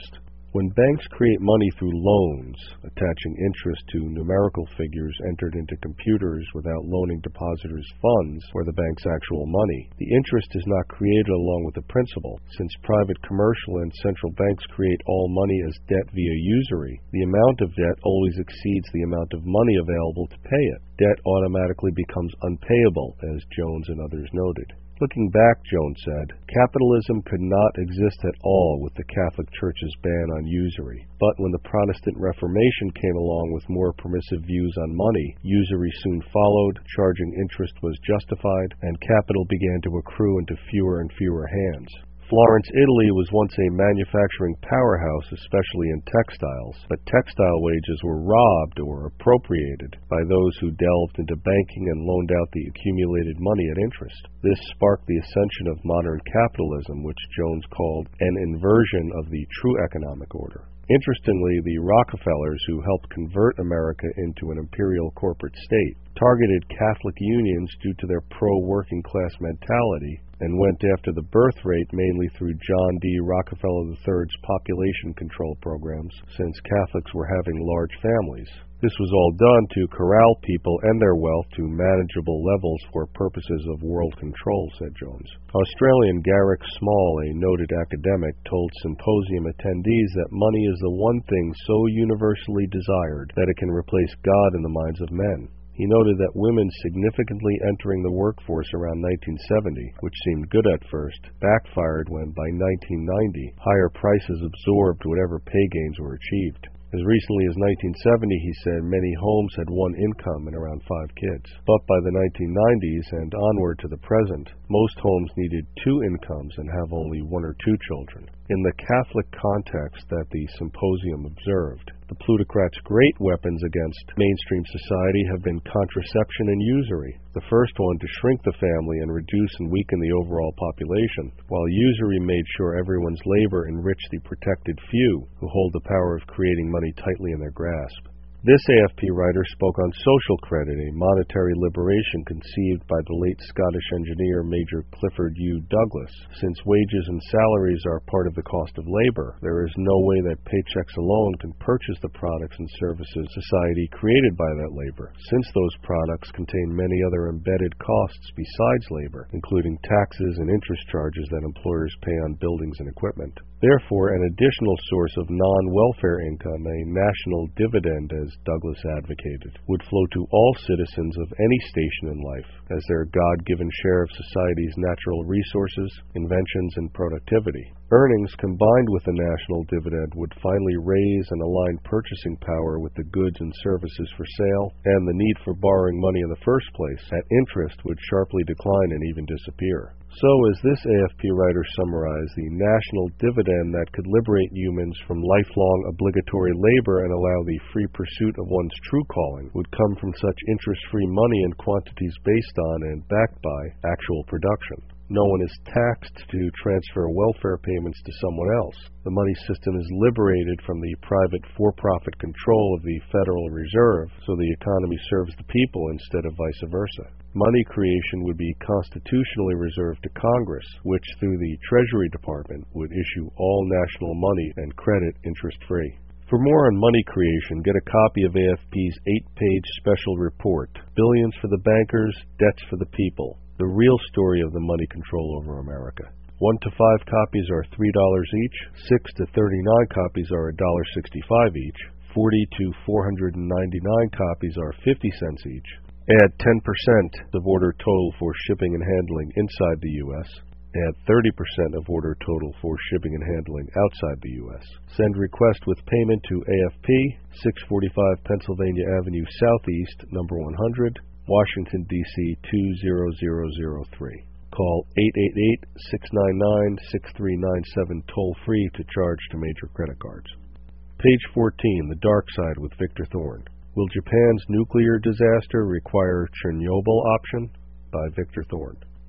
When banks create money through loans, attaching interest to numerical figures entered into computers without loaning depositors funds or the bank's actual money, the interest is not created along with the principal. Since private, commercial, and central banks create all money as debt via usury, the amount of debt always exceeds the amount of money available to pay it. Debt automatically becomes unpayable, as Jones and others noted. Looking back, Jones said, capitalism could not exist at all with the Catholic Church's ban on usury. But when the Protestant Reformation came along with more permissive views on money, usury soon followed, charging interest was justified, and capital began to accrue into fewer and fewer hands. Florence, Italy was once a manufacturing powerhouse, especially in textiles, but textile wages were robbed or appropriated by those who delved into banking and loaned out the accumulated money at interest. This sparked the ascension of modern capitalism, which Jones called an inversion of the true economic order. Interestingly, the Rockefellers, who helped convert America into an imperial corporate state, targeted Catholic unions due to their pro-working class mentality and went after the birth rate mainly through John D. Rockefeller the third's population control programs, since Catholics were having large families. This was all done to corral people and their wealth to manageable levels for purposes of world control, said Jones. Australian Garrick Small, a noted academic, told symposium attendees that money is the one thing so universally desired that it can replace God in the minds of men. He noted that women significantly entering the workforce around nineteen seventy, which seemed good at first, backfired when, by nineteen ninety, higher prices absorbed whatever pay gains were achieved. As recently as nineteen seventy, he said, many homes had one income and around five kids. But by the nineteen nineties and onward to the present, most homes needed two incomes and have only one or two children. In the Catholic context that the symposium observed, the plutocrats' great weapons against mainstream society have been contraception and usury, the first one to shrink the family and reduce and weaken the overall population, while usury made sure everyone's labor enriched the protected few who hold the power of creating money tightly in their grasp. This A F P writer spoke on social credit, a monetary liberation conceived by the late Scottish engineer Major Clifford U. Douglas. Since wages and salaries are part of the cost of labor, there is no way that paychecks alone can purchase the products and services society created by that labor, since those products contain many other embedded costs besides labor, including taxes and interest charges that employers pay on buildings and equipment. Therefore, an additional source of non-welfare income, a national dividend as Douglas advocated, would flow to all citizens of any station in life as their God-given share of society's natural resources, inventions, and productivity. Earnings combined with the national dividend would finally raise and align purchasing power with the goods and services for sale, and the need for borrowing money in the first place at interest would sharply decline and even disappear. So, as this A F P writer summarized, the national dividend that could liberate humans from lifelong obligatory labor and allow the free pursuit of one's true calling would come from such interest-free money in quantities based on and backed by actual production. No one is taxed to transfer welfare payments to someone else. The money system is liberated from the private for-profit control of the Federal Reserve, so the economy serves the people instead of vice versa. Money creation would be constitutionally reserved to Congress, which through the Treasury Department would issue all national money and credit interest-free. For more on money creation, get a copy of A F P's eight-page special report, Billions for the Bankers, Debts for the People. The real story of the money control over America. One to five copies are three dollars each, six to thirty-nine copies are one dollar sixty-five each, forty to four hundred ninety-nine copies are fifty cents each. Add ten percent of order total for shipping and handling inside the U S Add thirty percent of order total for shipping and handling outside the U S Send request with payment to A F P, six forty-five Pennsylvania Avenue Southeast, number one hundred, Washington, D C two zero zero zero three. Call eight eight eight, six nine nine, six three nine seven toll-free to charge to major credit cards. Page fourteen, The Dark Side with Victor Thorne. Will Japan's nuclear disaster require Chernobyl option? By Victor Thorne.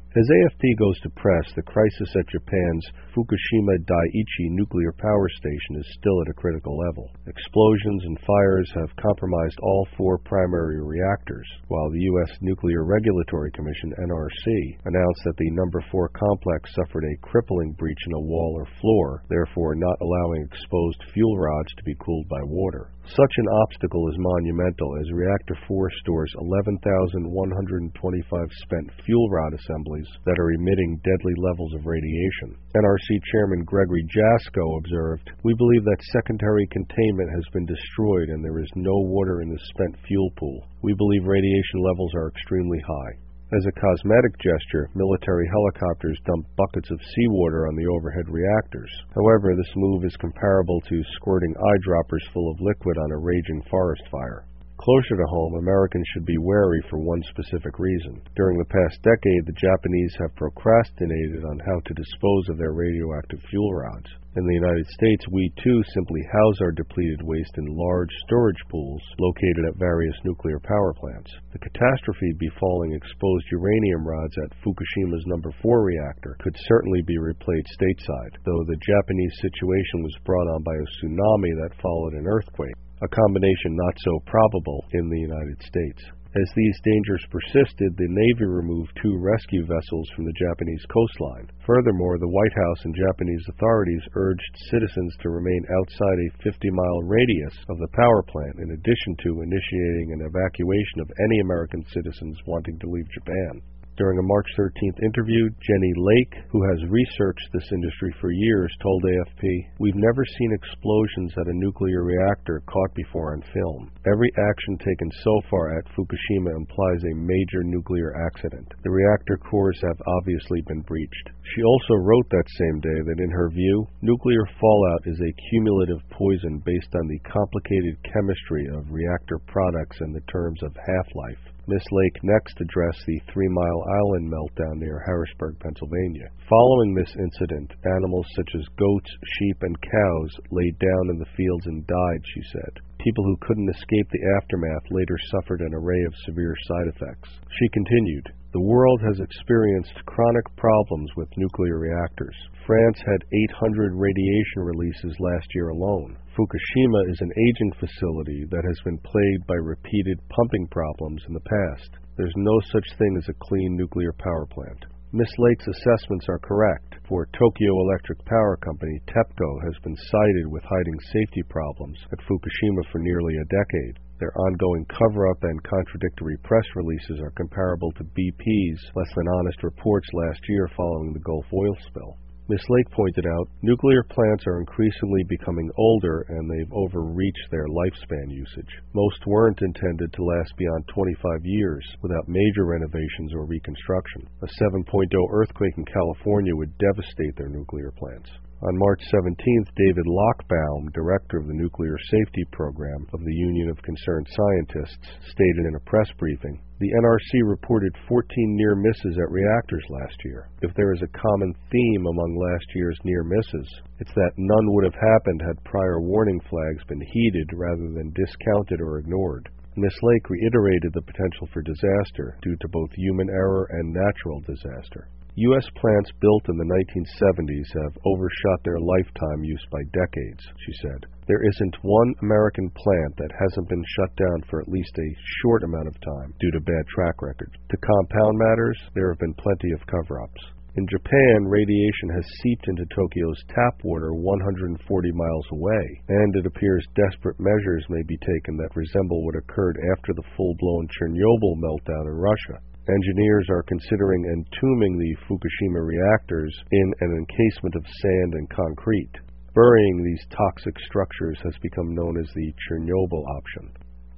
As A F P goes to press, the crisis at Japan's Fukushima Daiichi nuclear power station is still at a critical level. Explosions and fires have compromised all four primary reactors, while the U S Nuclear Regulatory Commission, N R C, announced that the number four complex suffered a crippling breach in a wall or floor, therefore not allowing exposed fuel rods to be cooled by water. Such an obstacle is monumental, as Reactor four stores eleven thousand one hundred twenty-five spent fuel rod assemblies that are emitting deadly levels of radiation. N R C Chairman Gregory Jaczko observed, "We believe that secondary containment has been destroyed and there is no water in the spent fuel pool. We believe radiation levels are extremely high." As a cosmetic gesture, military helicopters dump buckets of seawater on the overhead reactors. However, this move is comparable to squirting eyedroppers full of liquid on a raging forest fire. Closer to home, Americans should be wary for one specific reason. During the past decade, the Japanese have procrastinated on how to dispose of their radioactive fuel rods. In the United States, we too simply house our depleted waste in large storage pools located at various nuclear power plants. The catastrophe befalling exposed uranium rods at Fukushima's number four reactor could certainly be replayed stateside, though the Japanese situation was brought on by a tsunami that followed an earthquake, a combination not so probable in the United States. As these dangers persisted, the Navy removed two rescue vessels from the Japanese coastline. Furthermore, the White House and Japanese authorities urged citizens to remain outside a fifty-mile radius of the power plant, in addition to initiating an evacuation of any American citizens wanting to leave Japan. During a March thirteenth interview, Jenny Lake, who has researched this industry for years, told A F P, "We've never seen explosions at a nuclear reactor caught before on film. Every action taken so far at Fukushima implies a major nuclear accident. The reactor cores have obviously been breached." She also wrote that same day that, in her view, nuclear fallout is a cumulative poison based on the complicated chemistry of reactor products and the terms of half-life. Miss Lake next addressed the Three Mile Island meltdown near Harrisburg, Pennsylvania. Following this incident, animals such as goats, sheep, and cows laid down in the fields and died, she said. People who couldn't escape the aftermath later suffered an array of severe side effects. She continued, "The world has experienced chronic problems with nuclear reactors. France had eight hundred radiation releases last year alone. Fukushima is an aging facility that has been plagued by repeated pumping problems in the past. There's no such thing as a clean nuclear power plant." Miss Lake's assessments are correct, for Tokyo Electric Power Company, TEPCO, has been cited with hiding safety problems at Fukushima for nearly a decade. Their ongoing cover-up and contradictory press releases are comparable to B P's less-than-honest reports last year following the Gulf oil spill. Miss Lake pointed out, nuclear plants are increasingly becoming older and they've overreached their lifespan usage. Most weren't intended to last beyond twenty-five years without major renovations or reconstruction. A seven point oh earthquake in California would devastate their nuclear plants. On March seventeenth, David Lochbaum, director of the Nuclear Safety Program of the Union of Concerned Scientists, stated in a press briefing, "The N R C reported fourteen near misses at reactors last year. If there is a common theme among last year's near misses, it's that none would have happened had prior warning flags been heeded rather than discounted or ignored." Miss Lake reiterated the potential for disaster due to both human error and natural disaster. U S plants built in the nineteen seventies have overshot their lifetime use by decades, she said. There isn't one American plant that hasn't been shut down for at least a short amount of time due to bad track records. To compound matters, there have been plenty of cover-ups. In Japan, radiation has seeped into Tokyo's tap water one hundred forty miles away, and it appears desperate measures may be taken that resemble what occurred after the full-blown Chernobyl meltdown in Russia. Engineers are considering entombing the Fukushima reactors in an encasement of sand and concrete. Burying these toxic structures has become known as the Chernobyl option.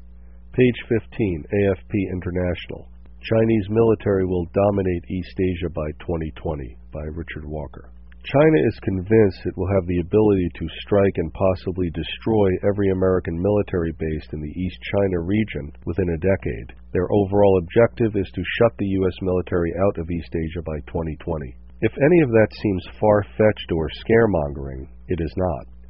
Page fifteen, A F P International. Chinese military will dominate East Asia by twenty twenty, by Richard Walker. China is convinced it will have the ability to strike and possibly destroy every American military base in the East China region within a decade. Their overall objective is to shut the U S military out of East Asia by twenty twenty. If any of that seems far-fetched or scaremongering, it is not.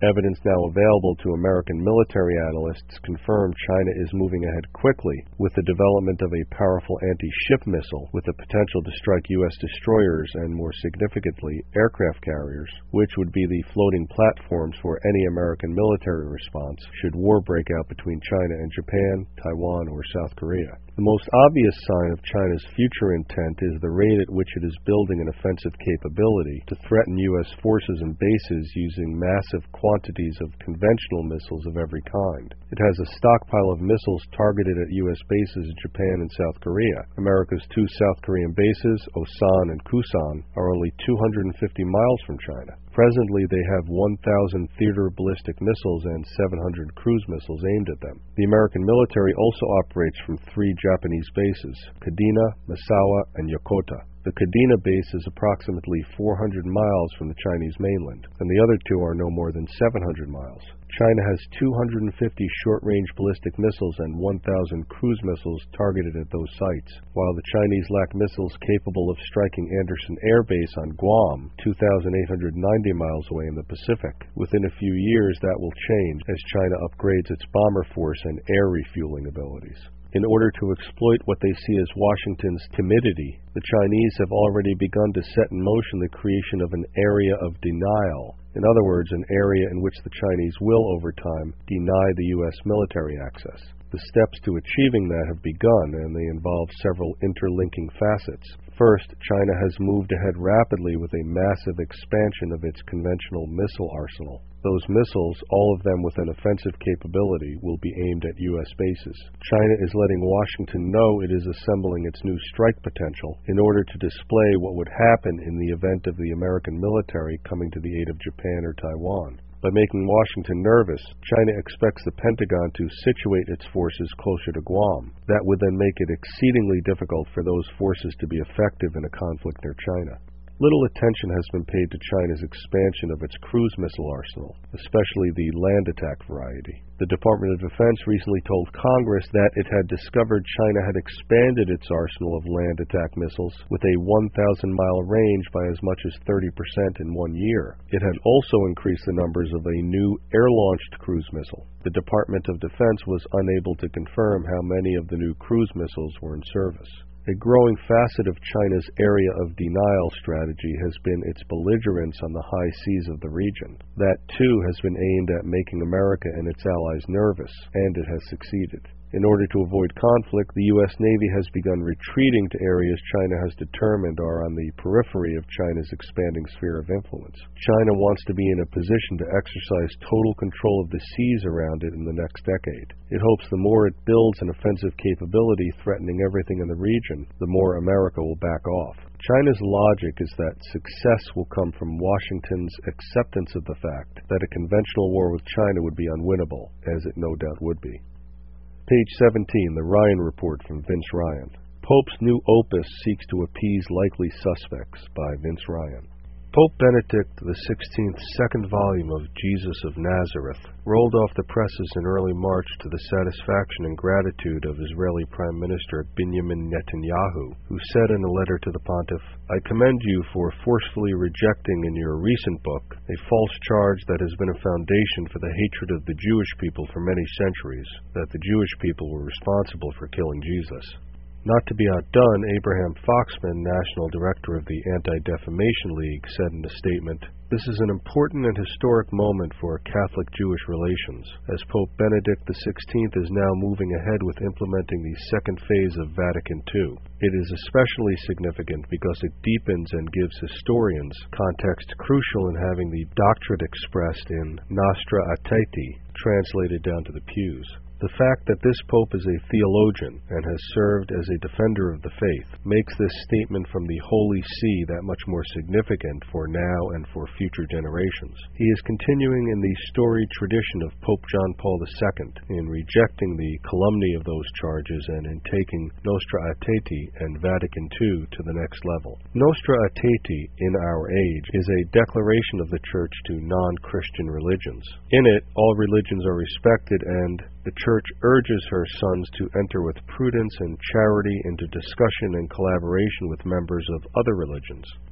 Evidence now available to American military analysts confirm China is moving ahead quickly with the development of a powerful anti-ship missile with the potential to strike U S destroyers and, more significantly, aircraft carriers, which would be the floating platforms for any American military response should war break out between China and Japan, Taiwan, or South Korea. The most obvious sign of China's future intent is the rate at which it is building an offensive capability to threaten U S forces and bases using massive quantities of conventional missiles of every kind. It has a stockpile of missiles targeted at U S bases in Japan and South Korea. America's two South Korean bases, Osan and Kusan, are only two hundred fifty miles from China. Presently, they have one thousand theater ballistic missiles and seven hundred cruise missiles aimed at them. The American military also operates from three Japanese bases, Kadena, Misawa, and Yokota. The Kadena base is approximately four hundred miles from the Chinese mainland, and the other two are no more than seven hundred miles. China has two hundred fifty short-range ballistic missiles and one thousand cruise missiles targeted at those sites, while the Chinese lack missiles capable of striking Andersen Air Base on Guam, two thousand eight hundred ninety miles away in the Pacific. Within a few years, that will change as China upgrades its bomber force and air refueling abilities. In order to exploit what they see as Washington's timidity, the Chinese have already begun to set in motion the creation of an area of denial. In other words, an area in which the Chinese will, over time, deny the U S military access. The steps to achieving that have begun, and they involve several interlinking facets. First, China has moved ahead rapidly with a massive expansion of its conventional missile arsenal. Those missiles, all of them with an offensive capability, will be aimed at U S bases. China is letting Washington know it is assembling its new strike potential in order to display what would happen in the event of the American military coming to the aid of Japan or Taiwan. By making Washington nervous, China expects the Pentagon to situate its forces closer to Guam. That would then make it exceedingly difficult for those forces to be effective in a conflict near China. Little attention has been paid to China's expansion of its cruise missile arsenal, especially the land attack variety. The Department of Defense recently told Congress that it had discovered China had expanded its arsenal of land attack missiles with a one thousand mile range by as much as thirty percent in one year. It had also increased the numbers of a new air-launched cruise missile. The Department of Defense was unable to confirm how many of the new cruise missiles were in service. A growing facet of China's area of denial strategy has been its belligerence on the high seas of the region. That, too, has been aimed at making America and its allies nervous, and it has succeeded. In order to avoid conflict, the U S Navy has begun retreating to areas China has determined are on the periphery of China's expanding sphere of influence. China wants to be in a position to exercise total control of the seas around it in the next decade. It hopes the more it builds an offensive capability threatening everything in the region, the more America will back off. China's logic is that success will come from Washington's acceptance of the fact that a conventional war with China would be unwinnable, as it no doubt would be. Page seventeen, The Ryan Report from Vince Ryan. Pope's new opus seeks to appease likely suspects by Vince Ryan. Pope Benedict the sixteenth's second volume of Jesus of Nazareth rolled off the presses in early March to the satisfaction and gratitude of Israeli Prime Minister Benjamin Netanyahu, who said in a letter to the pontiff, "I commend you for forcefully rejecting in your recent book a false charge that has been a foundation for the hatred of the Jewish people for many centuries, that the Jewish people were responsible for killing Jesus." Not to be outdone, Abraham Foxman, National Director of the Anti-Defamation League, said in a statement, "This is an important and historic moment for Catholic-Jewish relations, as Pope Benedict the sixteenth is now moving ahead with implementing the second phase of Vatican two. It is especially significant because it deepens and gives historians context crucial in having the doctrine expressed in Nostra Aetate, translated down to the pews. The fact that this pope is a theologian and has served as a defender of the faith makes this statement from the Holy See that much more significant for now and for future generations. He is continuing in the storied tradition of Pope John Paul the Second in rejecting the calumny of those charges and in taking Nostra Aetate and Vatican two to the next level. Nostra Aetate, in our age, is a declaration of the Church to non-Christian religions. In it, all religions are respected, and the Church urges her sons to enter with prudence and charity into discussion and collaboration with members of other religions.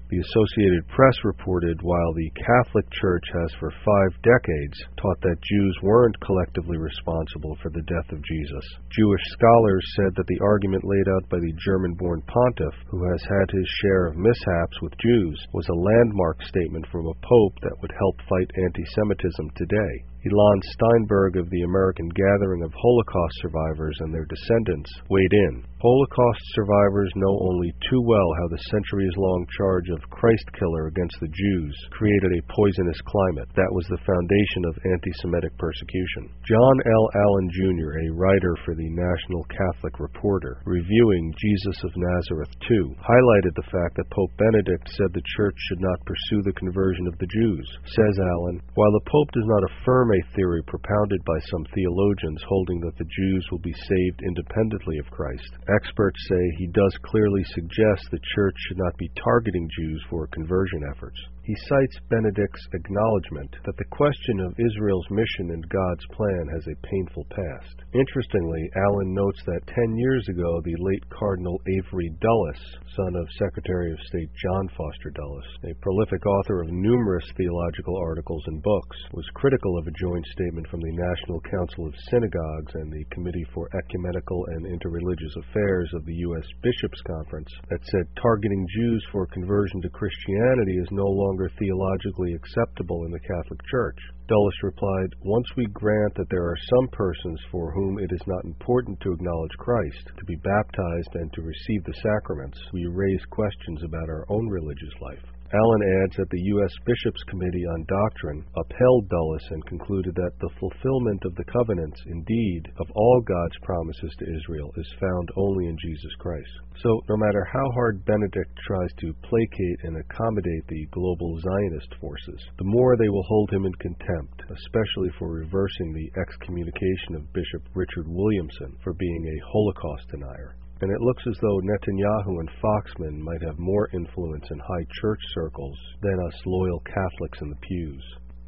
The Associated Press reported while the Catholic Church has for five decades taught that Jews weren't collectively responsible for the death of Jesus, Jewish scholars said that the argument laid out by the German-born pontiff, who has had his share of mishaps with Jews, was a landmark statement from a pope that would help fight anti-Semitism today. Ilan Steinberg of the American Gathering of Holocaust Survivors and their descendants weighed in. Holocaust survivors know only too well how the centuries-long charge of Christ killer against the Jews created a poisonous climate that was the foundation of anti-Semitic persecution. John L. Allen Junior, a writer for the National Catholic Reporter, reviewing Jesus of Nazareth two, highlighted the fact that Pope Benedict said the Church should not pursue the conversion of the Jews. Says Allen, while the Pope does not affirm a theory propounded by some theologians holding that the Jews will be saved independently of Christ, experts say he does clearly suggest the Church should not be targeting Jews for conversion efforts. He cites Benedict's acknowledgement that the question of Israel's mission and God's plan has a painful past. Interestingly, Allen notes that ten years ago, the late Cardinal Avery Dulles, son of Secretary of State John Foster Dulles, a prolific author of numerous theological articles and books, was critical of a joint statement from the National Council of Synagogues and the Committee for Ecumenical and Interreligious Affairs of the U S Bishops' Conference that said targeting Jews for conversion to Christianity is no longer theologically acceptable in the Catholic Church. Dulles replied, "Once we grant that there are some persons for whom it is not important to acknowledge Christ, to be baptized, and to receive the sacraments, we raise questions about our own religious life." Allen adds that the U S Bishops' Committee on Doctrine upheld Dulles and concluded that the fulfillment of the covenants, indeed, of all God's promises to Israel, is found only in Jesus Christ. So, no matter how hard Benedict tries to placate and accommodate the global Zionist forces, the more they will hold him in contempt, especially for reversing the excommunication of Bishop Richard Williamson for being a Holocaust denier. And it looks as though Netanyahu and Foxman might have more influence in high church circles than us loyal Catholics in the pews.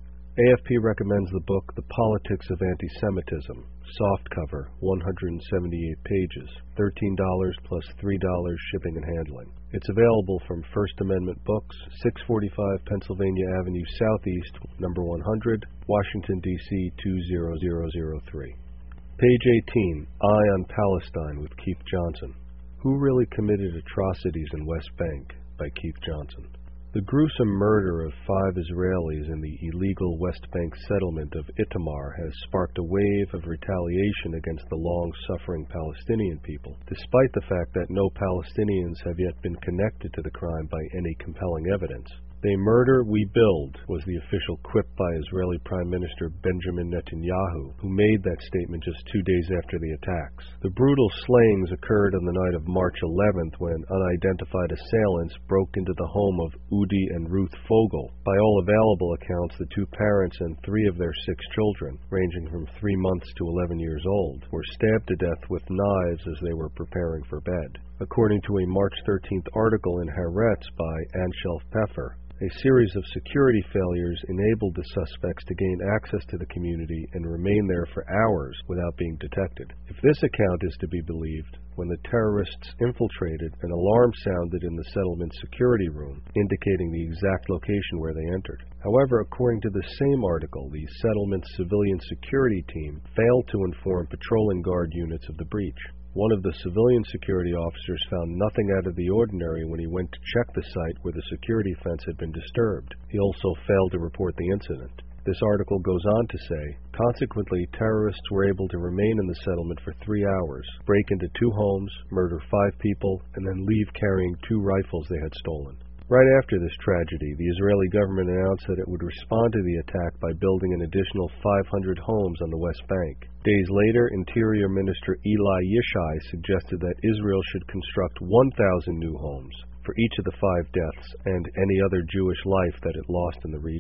A F P recommends the book The Politics of Anti-Semitism, softcover, one hundred seventy-eight pages, thirteen dollars plus three dollars shipping and handling. It's available from First Amendment Books, six forty-five Pennsylvania Avenue Southeast, number one hundred, Washington, D C two zero zero zero three. Page eighteen, Eye on Palestine with Keith Johnson. Who Really Committed Atrocities in West Bank by Keith Johnson. The gruesome murder of five Israelis in the illegal West Bank settlement of Itamar has sparked a wave of retaliation against the long-suffering Palestinian people, despite the fact that no Palestinians have yet been connected to the crime by any compelling evidence. "They murder, we build," was the official quip by Israeli Prime Minister Benjamin Netanyahu, who made that statement just two days after the attacks. The brutal slayings occurred on the night of March eleventh when unidentified assailants broke into the home of Udi and Ruth Fogel. By all available accounts, the two parents and three of their six children, ranging from three months to eleven years old, were stabbed to death with knives as they were preparing for bed. According to a March thirteenth article in Haaretz by Anshelf Pfeffer, a series of security failures enabled the suspects to gain access to the community and remain there for hours without being detected. If this account is to be believed, when the terrorists infiltrated, an alarm sounded in the settlement's security room, indicating the exact location where they entered. However, according to the same article, the settlement's civilian security team failed to inform patrolling guard units of the breach. One of the civilian security officers found nothing out of the ordinary when he went to check the site where the security fence had been disturbed. He also failed to report the incident. This article goes on to say, consequently, terrorists were able to remain in the settlement for three hours, break into two homes, murder five people, and then leave carrying two rifles they had stolen. Right after this tragedy, the Israeli government announced that it would respond to the attack by building an additional five hundred homes on the West Bank. Days later, Interior Minister Eli Yishai suggested that Israel should construct one thousand new homes for each of the five deaths and any other Jewish life that it lost in the region.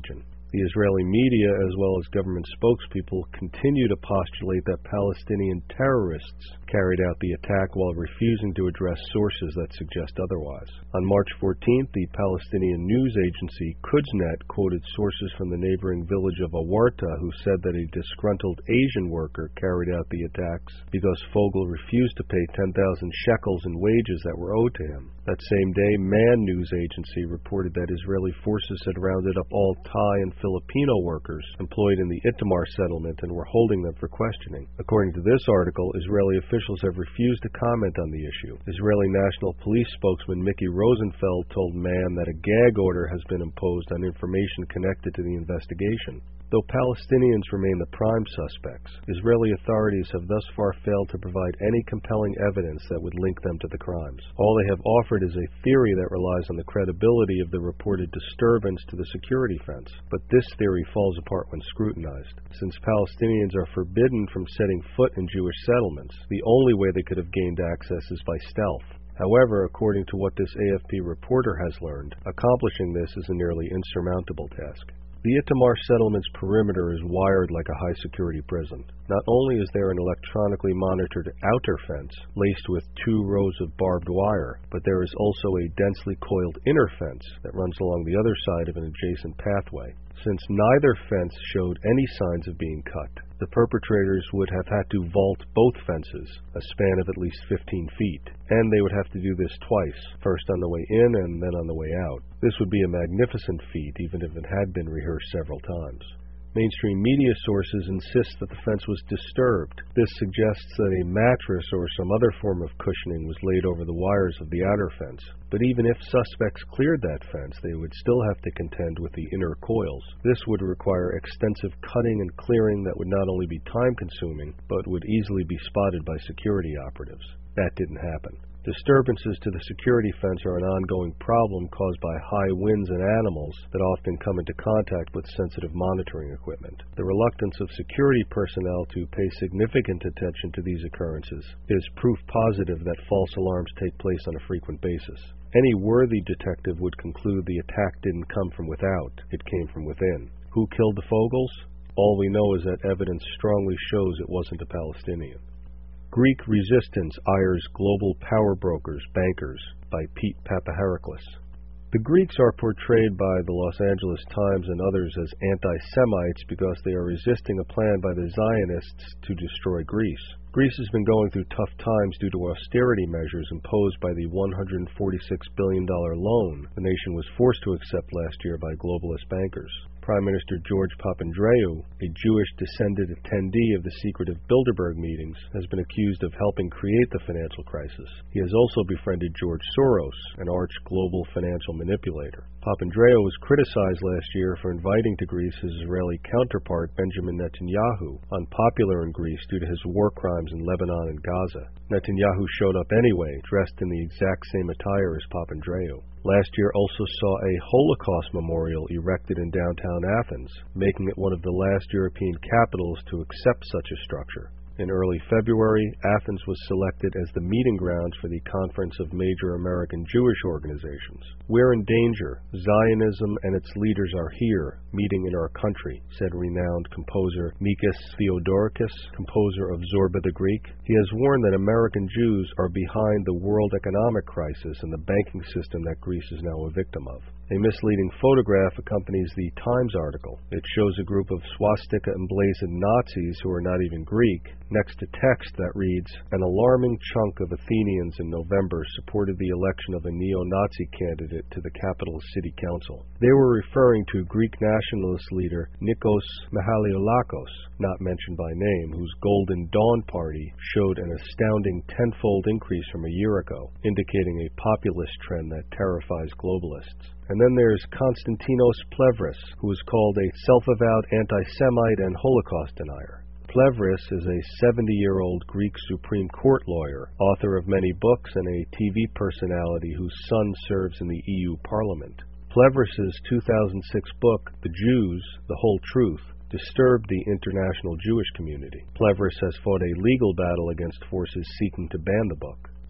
The Israeli media, as well as government spokespeople, continue to postulate that Palestinian terrorists carried out the attack while refusing to address sources that suggest otherwise. On March fourteenth, the Palestinian news agency Qudsnet quoted sources from the neighboring village of Awarta who said that a disgruntled Asian worker carried out the attacks because Fogel refused to pay ten thousand shekels in wages that were owed to him. That same day, Man news agency reported that Israeli forces had rounded up all Thai and Filipino workers employed in the Itamar settlement and were holding them for questioning. According to this article, Israeli officials have refused to comment on the issue. Israeli National Police spokesman Mickey Rosenfeld told Man that a gag order has been imposed on information connected to the investigation. Though Palestinians remain the prime suspects, Israeli authorities have thus far failed to provide any compelling evidence that would link them to the crimes. All they have offered is a theory that relies on the credibility of the reported disturbance to the security fence. But this theory falls apart when scrutinized. Since Palestinians are forbidden from setting foot in Jewish settlements, the only way they could have gained access is by stealth. However, according to what this A F P reporter has learned, accomplishing this is a nearly insurmountable task. The Itamar settlement's perimeter is wired like a high-security prison. Not only is there an electronically monitored outer fence laced with two rows of barbed wire, but there is also a densely coiled inner fence that runs along the other side of an adjacent pathway. Since neither fence showed any signs of being cut, the perpetrators would have had to vault both fences, a span of at least fifteen feet, and they would have to do this twice, first on the way in and then on the way out. This would be a magnificent feat, even if it had been rehearsed several times. Mainstream media sources insist that the fence was disturbed. This suggests that a mattress or some other form of cushioning was laid over the wires of the outer fence. But even if suspects cleared that fence, they would still have to contend with the inner coils. This would require extensive cutting and clearing that would not only be time-consuming, but would easily be spotted by security operatives. That didn't happen. Disturbances to the security fence are an ongoing problem caused by high winds and animals that often come into contact with sensitive monitoring equipment. The reluctance of security personnel to pay significant attention to these occurrences is proof positive that false alarms take place on a frequent basis. Any worthy detective would conclude the attack didn't come from without, it came from within. Who killed the Fogels? All we know is that evidence strongly shows it wasn't a Palestinian. Greek Resistance Ires Global Power Brokers Bankers by Pete Papaheriklis. The Greeks are portrayed by the Los Angeles Times and others as anti-Semites because they are resisting a plan by the Zionists to destroy Greece. Greece has been going through tough times due to austerity measures imposed by the one hundred forty-six billion dollars loan the nation was forced to accept last year by globalist bankers. Prime Minister George Papandreou, a Jewish-descended attendee of the secretive Bilderberg meetings, has been accused of helping create the financial crisis. He has also befriended George Soros, an arch-global financial manipulator. Papandreou was criticized last year for inviting to Greece his Israeli counterpart Benjamin Netanyahu, unpopular in Greece due to his war crimes in Lebanon and Gaza. Netanyahu showed up anyway, dressed in the exact same attire as Papandreou. Last year also saw a Holocaust memorial erected in downtown Athens, making it one of the last European capitals to accept such a structure. In early February, Athens was selected as the meeting grounds for the Conference of Major American Jewish Organizations. We're in danger. Zionism and its leaders are here, meeting in our country, said renowned composer Mikis Theodorakis, composer of Zorba the Greek. He has warned that American Jews are behind the world economic crisis and the banking system that Greece is now a victim of. A misleading photograph accompanies the Times article. It shows a group of swastika-emblazoned Nazis who are not even Greek, next to text that reads, "An alarming chunk of Athenians in November supported the election of a neo-Nazi candidate to the capital city council." They were referring to Greek nationalist leader Nikos Mahaliolakos, not mentioned by name, whose Golden Dawn party showed an astounding tenfold increase from a year ago, indicating a populist trend that terrifies globalists. And then there's Konstantinos Plevris, who is called a self-avowed anti-Semite and Holocaust denier. Plevris is a seventy-year-old Greek Supreme Court lawyer, author of many books, and a T V personality whose son serves in the E U Parliament. Plevris's two thousand six book, The Jews, The Whole Truth, disturbed the international Jewish community. Plevris has fought a legal battle against forces seeking to ban the book.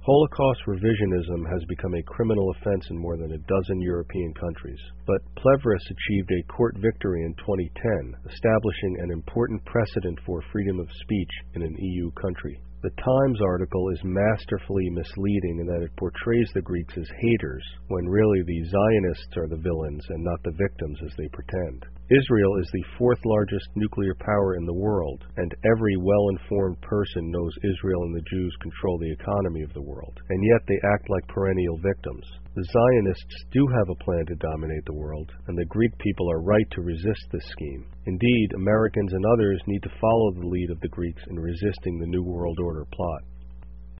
Holocaust revisionism has become a criminal offense in more than a dozen European countries, but Plevris achieved a court victory in twenty ten, establishing an important precedent for freedom of speech in an E U country. The Times article is masterfully misleading in that it portrays the Greeks as haters, when really the Zionists are the villains and not the victims as they pretend. Israel is the fourth largest nuclear power in the world, and every well-informed person knows Israel and the Jews control the economy of the world, and yet they act like perennial victims. The Zionists do have a plan to dominate the world, and the Greek people are right to resist this scheme. Indeed, Americans and others need to follow the lead of the Greeks in resisting the New World Order plot.